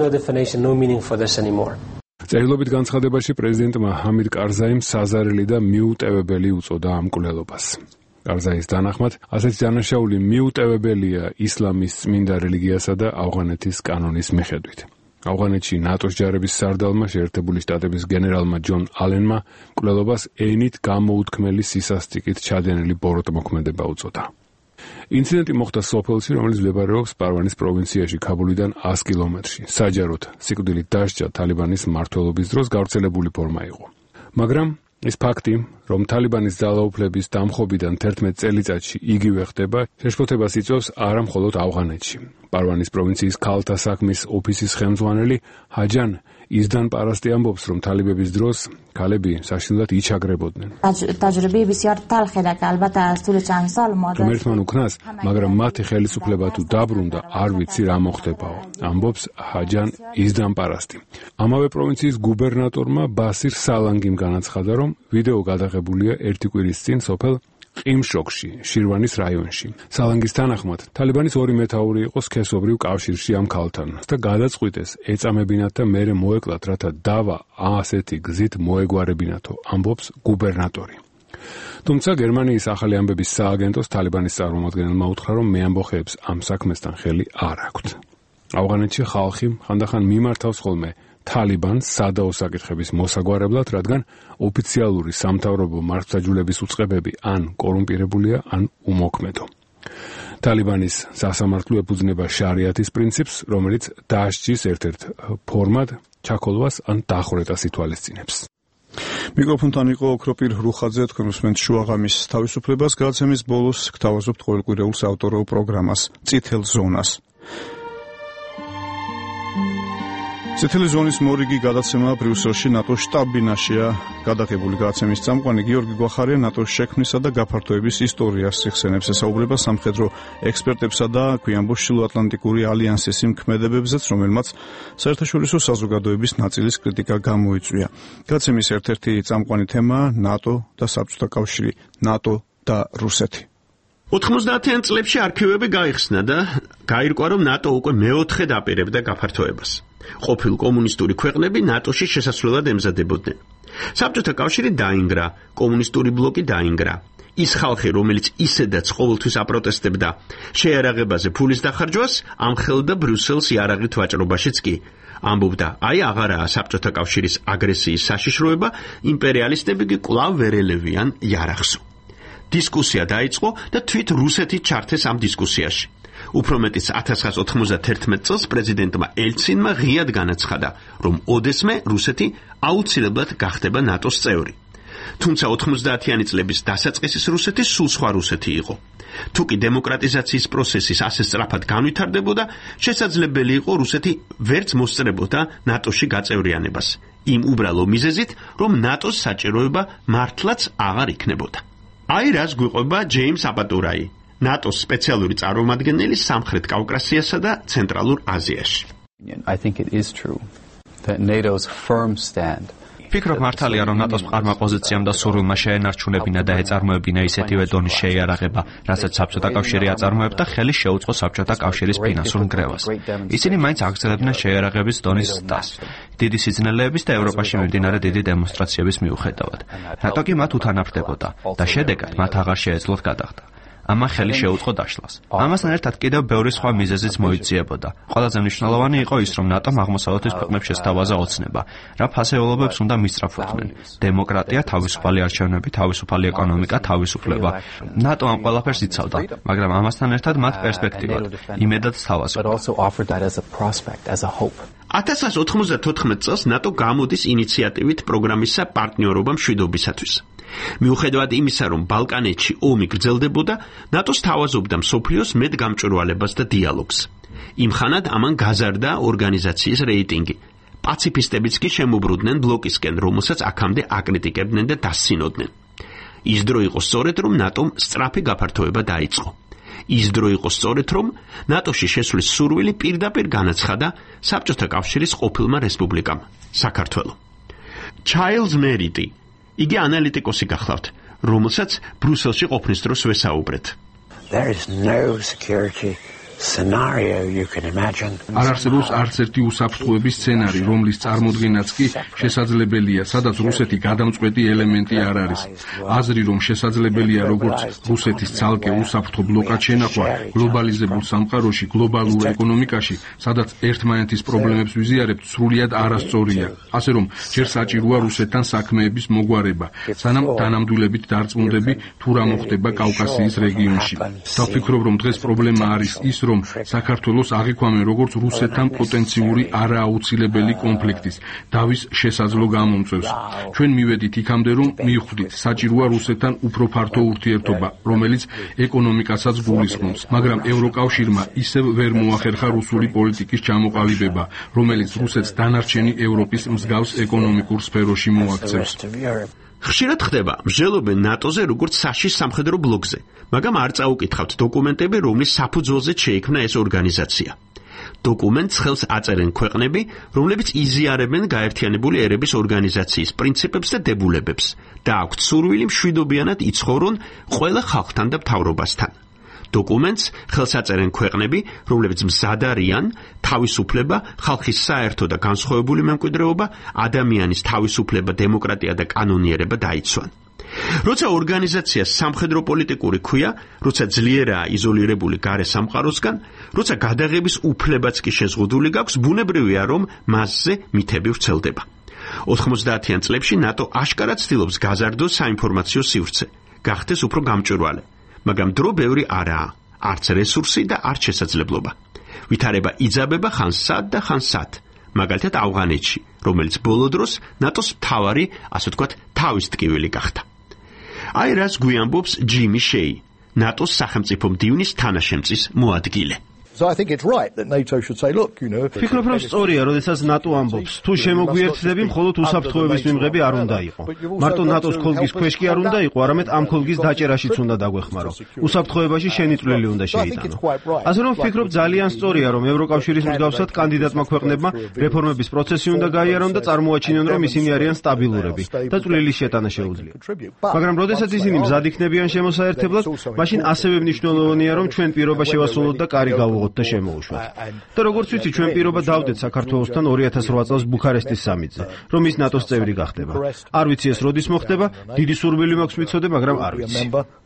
წერილობით განცხადებაში პრეზიდენტმა ჰამიდ კარზაიმ საზარელი და მიუტევებელი უწოდა ამ მკვლელობას. კარზაის დანახმად, ასეთი დანაშაული მიუტევებელია ისლამის წმინდა რელიგიასა და ავღანეთის კანონის მიხედვით. ავღანეთში ნატოს ჯარების სარდალმა, შეერთებული შტატების გენერალმა ჯონ ალენმა მკვლელობას ენით გამოუთქმელი სისასტიკით ჩადენილი ბოროტმოქმედება უწოდა. ინციდენტი მოხდა სოფელში, რომელიც მდებარეობს პარვანის პროვინციაში ქაბულიდან 100 კილომეტრში. საჯაროდ სიკვდილით დასჯა თალიბანის მმართველობის დროს გავრცელებული ფორმა იყო. მაგრამ ეს ფაქტი, რომ თალიბანის ძალაუფლების დამხობიდან 11 წელიწადში იგივე ხდება, შეშფოთებას იწვევს არა მხოლოდ ავღანეთში. პარვანის პროვინციის ქალთა საქმის ოფისის ხელმძღვანელი ჰაჯან იზდან პარასტი ამბობს, რომ თალიბების დროს ქალები საშინლად იჩაგრებოდნენ. ღმერთთან უკნას, მაგრამ მათი ხელისუფლება თუ დაბრუნდა, არ ვიცი რა მოხდებაო, ამბობს ჰაჯან იზდან პარასტი. ამავე პროვინციის გუბერნატორმა ბასირ სალანგიმ განაცხადა, რომ ვიდეო გადაღებულია ერთი კვირის წინ სოფელ ყიმშოქში, შირვანის რაიონში. სალანგის თანახმად, თალიბანის ორი მეთაური იყო სქესობრივ კავშირში ამ ქალთან და გადაწყვიტეს ეწამებინათ და მერე მოეკლათ, რათა დავა ასეთი გზით მოეგვარებინათო, ამბობს გუბერნატორი. თუმცა გერმანიის ახალი ამბების სააგენტოს თალიბანის წარმომადგენელმა უთხრა, რომ მეამბოხეებს ამ საქმესთან ხელი არ აქვთ. ავღანეთში ხალხი ხანდახან მიმართავს ხოლმე თალიბანს სადაო საკითხების მოსაგვარებლად, რადგან ოფიციალური სამთავრობო მართლმსაჯულების უწყებები ან კორუმპირებულია, ან უმოქმედო. თალიბანის სასამართლო ეფუძნება შარიათის პრინციპს, რომელიც დასჯის ერთ-ერთ ფორმად ჩაქოლვას ან დახვრეტას ითვალისწინებს. მიკროფონთან იყო ოქროპირ რუხაძე, თქვენ უსმენთ შუაღამის თავისუფლებას. გადაცემის ბოლოს გთავაზობთ ყოველკვირეულ საავტორო პროგრამას წითელ ზონას. წითელი ზონის მორიგი გადაცემა ბრიუსელში ნატოს შტაბ-ბინაშია გადაღებული. გადაცემის წამყვანი გიორგი გვახარია ნატოს შექმნისა და გაფართოების ისტორიას იხსენებს. ესაუბრება სამხედრო ექსპერტებსა და გვიანბოს ჩრდილოატლანტიკური ალიანსის იმ ქმედებებზეც, რომელმაც საერთაშორისო საზოგადოების ნაწილის კრიტიკა გამოიწვია. გადაცემის ერთ-ერთი წამყვანი თემაა ნატო და საბჭოთა კავშირი, ნატო და რუსეთი. 90-იან წლებში არქივები გაიხსნა და გაირკვა, რომ ნატო უკვე მეოთხე დაპირებდა გაფართოებას. ყოფილ კომუნისტური ქვეყნები ნატოში შესასვლელად ემზადებოდნენ. საბჭოთა კავშირი დაინგრა, კომუნისტური ბლოკი დაინგრა. ის ხალხი, რომელიც ისედაც ყოველთვის აპროტესტებდა შეიარაღებაზე ფულის დახარჯვას, ამხელდა ბრიუსელს იარაღით ვაჭრობაშიც კი. ამბობდა, აი აღარაა საბჭოთა კავშირის აგრესიის საშიშროება, იმპერიალისტები კი კვლავ ვერ ელევიან იარაღს. დისკუსია დაიწყო და თვით რუსეთი ჩართეს ამ დისკუსიაში. უფრო მეტიც 1991 წელს პრეზიდენტმა ელცინმა ღიად განაცხადა, რომ ოდესმე რუსეთი აუცილებლად გახდება ნატოს წევრი. თუმცა 90-იანი წლების დასაწყისის რუსეთი სულ სხვა რუსეთი იყო. თუ კი დემოკრატიზაციის პროცესის ასე სწრაფად განვითარდებოდა, შესაძლებელი იყო რუსეთი ვერც მოსწრებოდა ნატოში გაწევრიანებას, იმ უბრალო მიზეზით, რომ ნატოს საჭიროება მართლაც აღარ იქნებოდა. აი რას გვიყვება ჯეიმს აპატურაი, ნატოს სპეციალური წარმომადგენელი სამხრეთ კავკასიასა და ცენტრალურ აზიაში. I think it is true that NATO's firm stand ფიქრობ მართალია, რომ ნატოს მყარმა პოზიციამ და სურვილმა შეენარჩუნებინა და ეწარმოებინა ისეთივე დონის შეიარაღება, რასაც საბჭოთა კავშირი აწარმოებდა, ხელი შეუწყო საბჭოთა კავშირის ფინანსურ ნგრევას. ისინი მაინც აგრძელებდნენ შეიარაღების დონის ზრდას, დიდი სიძნელეების და ევროპაში მიმდინარე დიდი დემონსტრაციების მიუხედავად. რატო კი მათ უთანაფრდებოდა და შედეგად მათ აღარ შეეძლოთ გადახდა. ამან ხელი შეუწყო დაშლას. ამასთან ერთად კიდევ ბევრი სხვა მიზეზიც მოიძიებოდა. ყველაზე მნიშვნელოვანი იყო ის, რომ ნატომ აღმოსავლეთის ქვეყნებს შესთავაზა ოცნება, რა ფასეულობებს უნდა მისწრაფოდნენ: დემოკრატია, თავისუფალი არჩევნები, თავისუფალი ეკონომიკა, თავისუფლება. ნატო ამ ყველაფერს იცავდა, მაგრამ ამასთან ერთად მათ პერსპექტივად, იმედად სთავაზობდა. 1994 წელს ნატო გამოდის ინიციატივით პროგრამისა პარტნიორობა მშვიდობისათვის. მიუხედავად იმისა, რომ ბალკანეთში ომი გრძელდებოდა, ნატოს თავაზობდა მსოფლიოს მეტგამჭვირვალებას და დიალოგს. იმხანად ამან გაზარდა ორგანიზაციის რეიტინგი. პაციფისტებიც კი შემოbrudდნენ ბლოკისკენ, რომელსაც აქამდე აკრიტიკებდნენ და დასცინოდნენ. ის დრო იყო სწორედ, რომ ნატომ სწრაფი გაფართოება დაიწყო. ის დრო იყო სწორედ, რომ ნატოში შესვლის სურვილი პირდაპირ განაცხადა საბჭოთა კავშირის ყოფილმა რესპუბლიკამ, საქართველომ. ჩაილზ მერიტი იგი ანალიტიკოსი გახლავთ, რომელსაც ბრუსელში ყოფნის დროს ვესაუბრეთ. There is no security scenario you can imagine. არ არსებობს არც ერთი უსაფრთხოების სცენარი, რომლის წარმოდგენაც კი შესაძლებელია, სადაც რუსეთი გადამწყვეტი ელემენტი არ არის. აზრი, რომ შესაძლებელია როგორც რუსეთის ცალკე უსაფრთხო ბლოკად შენახვა გლობალიზებულ სამყაროში, გლობალურ ეკონომიკაში, სადაც ერთმანეთის პრობლემებს ვიზიარებთ, სრულიად არასწორია. ასე რომ, ჯერ საჭიროა რუსეთთან საქმეების მოგვარება, სანამ დანამდვილებით დარწმუნდები თუ რა მოხდება კავკასიის რეგიონში. დავფიქრობ, რომ დღეს პრობლემა არის ის, რომ საქართველოს აღიქვამენ როგორც რუსეთთან პოტენციური არააუცილებელი კონფლიქტის დავის შესაძლო გამომწვევს. ჩვენ მივედით იქამდე, რომ მივხვდით, საჭიროა რუსეთთან უფრო ფართო ურთიერთობა, რომელიც ეკონომიკასაც გულისხმობს, მაგრამ ევროკავშირმა ისევ ვერ მოახერხა რუსული პოლიტიკის ჩამოყალიბება, რომელიც რუსეთს დანარჩენი ევროპის მსგავს ეკონომიკურ სფეროში მოაქცევს. ხშირად ხდება მსჯელობენ ნატოზე როგორც საშის სამხედრო ბლოკზე, მაგრამ არ წაუკითხავთ დოკუმენტები, რომლის საფუძველზე შეიქმნა ეს ორგანიზაცია. დოკუმენტს ხელს აწერენ ქვეყნები, რომლებიც იზიარებენ გაერთიანებული ერების ორგანიზაციის პრინციპებს და დებულებებს და აქვთ სურვილი მშვიდობიანად იცხოვრონ ყველა ხალხთან და მთავრობასთან. დოკუმენტს ხელს აწერენ ქვეყნები, რომლებიც მზად არიან თავისუფლება, ხალხის საერთო და განსხვავებული მემკვიდრეობა, ადამიანის თავისუფლება, დემოკრატია და კანონიერება დაიცვან. როცა ორგანიზაციას სამხედრო პოლიტიკური ქვია, როცა ძლიერაა იზოლირებული გარე სამყაროსგან, როცა გადაღების უფლებაც კი შეზღუდული გაქვს, ბუნებრივია, რომ მასზე მითები ვრცელდება. 90-იან წლებში ნატო აშკარად ცდილობს გაზარდოს საინფორმაციო სივრცე, გახდეს უფრო გამჭვირვალე. მაგრამ დრო ბევრი არაა, არც რესურსი და არც შესაძლებლობა. ვითარება იძაბება ხან სად და ხან სად, მაგალითად ავღანეთში, რომელიც ბოლო დროს ნატოს მთავარი, ასე ვთქვათ, თავის ტკივილი გახდა. აი რას გვიამბობს ჯიმი შეი, ნატოს სახელმწიფო მდივნის თანაშემწის მოადგილე. So I think it's right that NATO should say, look, you know. ფიქრობ, რომ სწორია, როდესაც ნატო ამბობს, თუ შემოგვიერთდები, მხოლოდ უსაფრთხოების მიმღები არ უნდა იყო. მარტო ნატოს ქოლგის ქვეშ კი არ უნდა იყო, არამედ ამ ქოლგის დაჭერაშიც უნდა დაგვეხმარო. უსაფრთხოებაში შენი წვლილი უნდა შეიტანო. ასე რომ ვფიქრობ, ძალიან სწორია, რომ ევროკავშირის მსგავსად კანდიდატმა ქვეყნებმა რეფორმების პროცესი უნდა გაიარონ და წარმოაჩინონ, რომ ისინი არიან სტაბილურები და წვლილის შეტანა შეუძლია. მაგრამ როდესაც ისინი მზად იქნებიან შემოსაერთებლად, მაშინ ასევე მნიშვნელოვანია, რომ ჩვენ პირობა შევასრულოთ და კარი გავუღოთ ავიღოთ და შემოუშვათ. და როგორც ვიცი, ჩვენ პირობა დავდეთ საქართველოსთან 2008 წელს ბუქარესტის სამიტზე, რომ ის ნატოს წევრი გახდება. არ ვიცი ეს როდის მოხდება, დიდი სურვილი მაქვს ვიცოდე, მაგრამ არ ვიცი.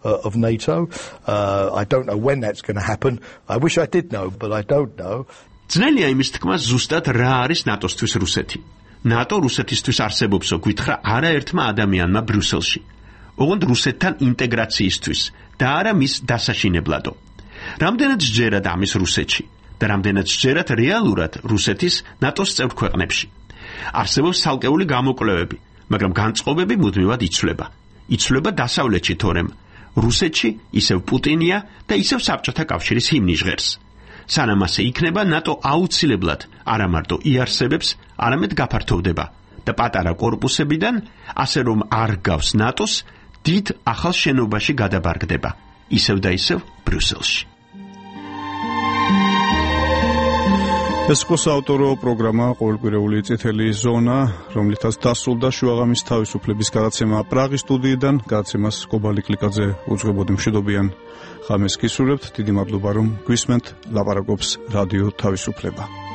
I don't know when that's going to happen. I wish I did know, but I don't know. ძნელია იმის თქმა ზუსტად რა არის ნატოსთვის რუსეთი. ნატო რუსეთისთვის არსებობსო გითხრა არაერთმა ადამიანმა ბრიუსელში. ოღონდ რუსეთთან ინტეგრაციისთვის და არა მის დასაშინებლადო. რამდენად სჯერათ ამის რუსეთში და რამდენად სჯერათ რეალურად რუსეთის ნატოს წევრ ქვეყნებში. არსებობს ცალკეული გამოკვლევები, მაგრამ განწყობები მუდმივად იცვლება. იცვლება დასავლეთში, თორემ რუსეთში ისევ პუტინია და ისევ საბჭოთა კავშირის ჰიმნი ჟღერს. სანამ ასე იქნება, ნატო აუცილებლად არა მარტო იარსებებს, არამედ გაფართოვდება და პატარა კორპუსებიდან, ასე რომ არ გავს ნატოს, დიდ ახალ შენობაში გადაბარგდება, ისევ და ისევ ბრიუსელში. ეს იყო საავტორო პროგრამა ყოველკვირეული წითელი ზონა, რომლითაც დასრულდა შუაღამის თავისუფლების გადაცემა პრაღის სტუდიიდან. გადაცემას კობალი კლიკაძე უძღვებოდი. მშვიდობიან ღამეს გისურვებთ. დიდი მადლობა რომ გვისმენთ. ლაპარაკობს რადიო თავისუფლება.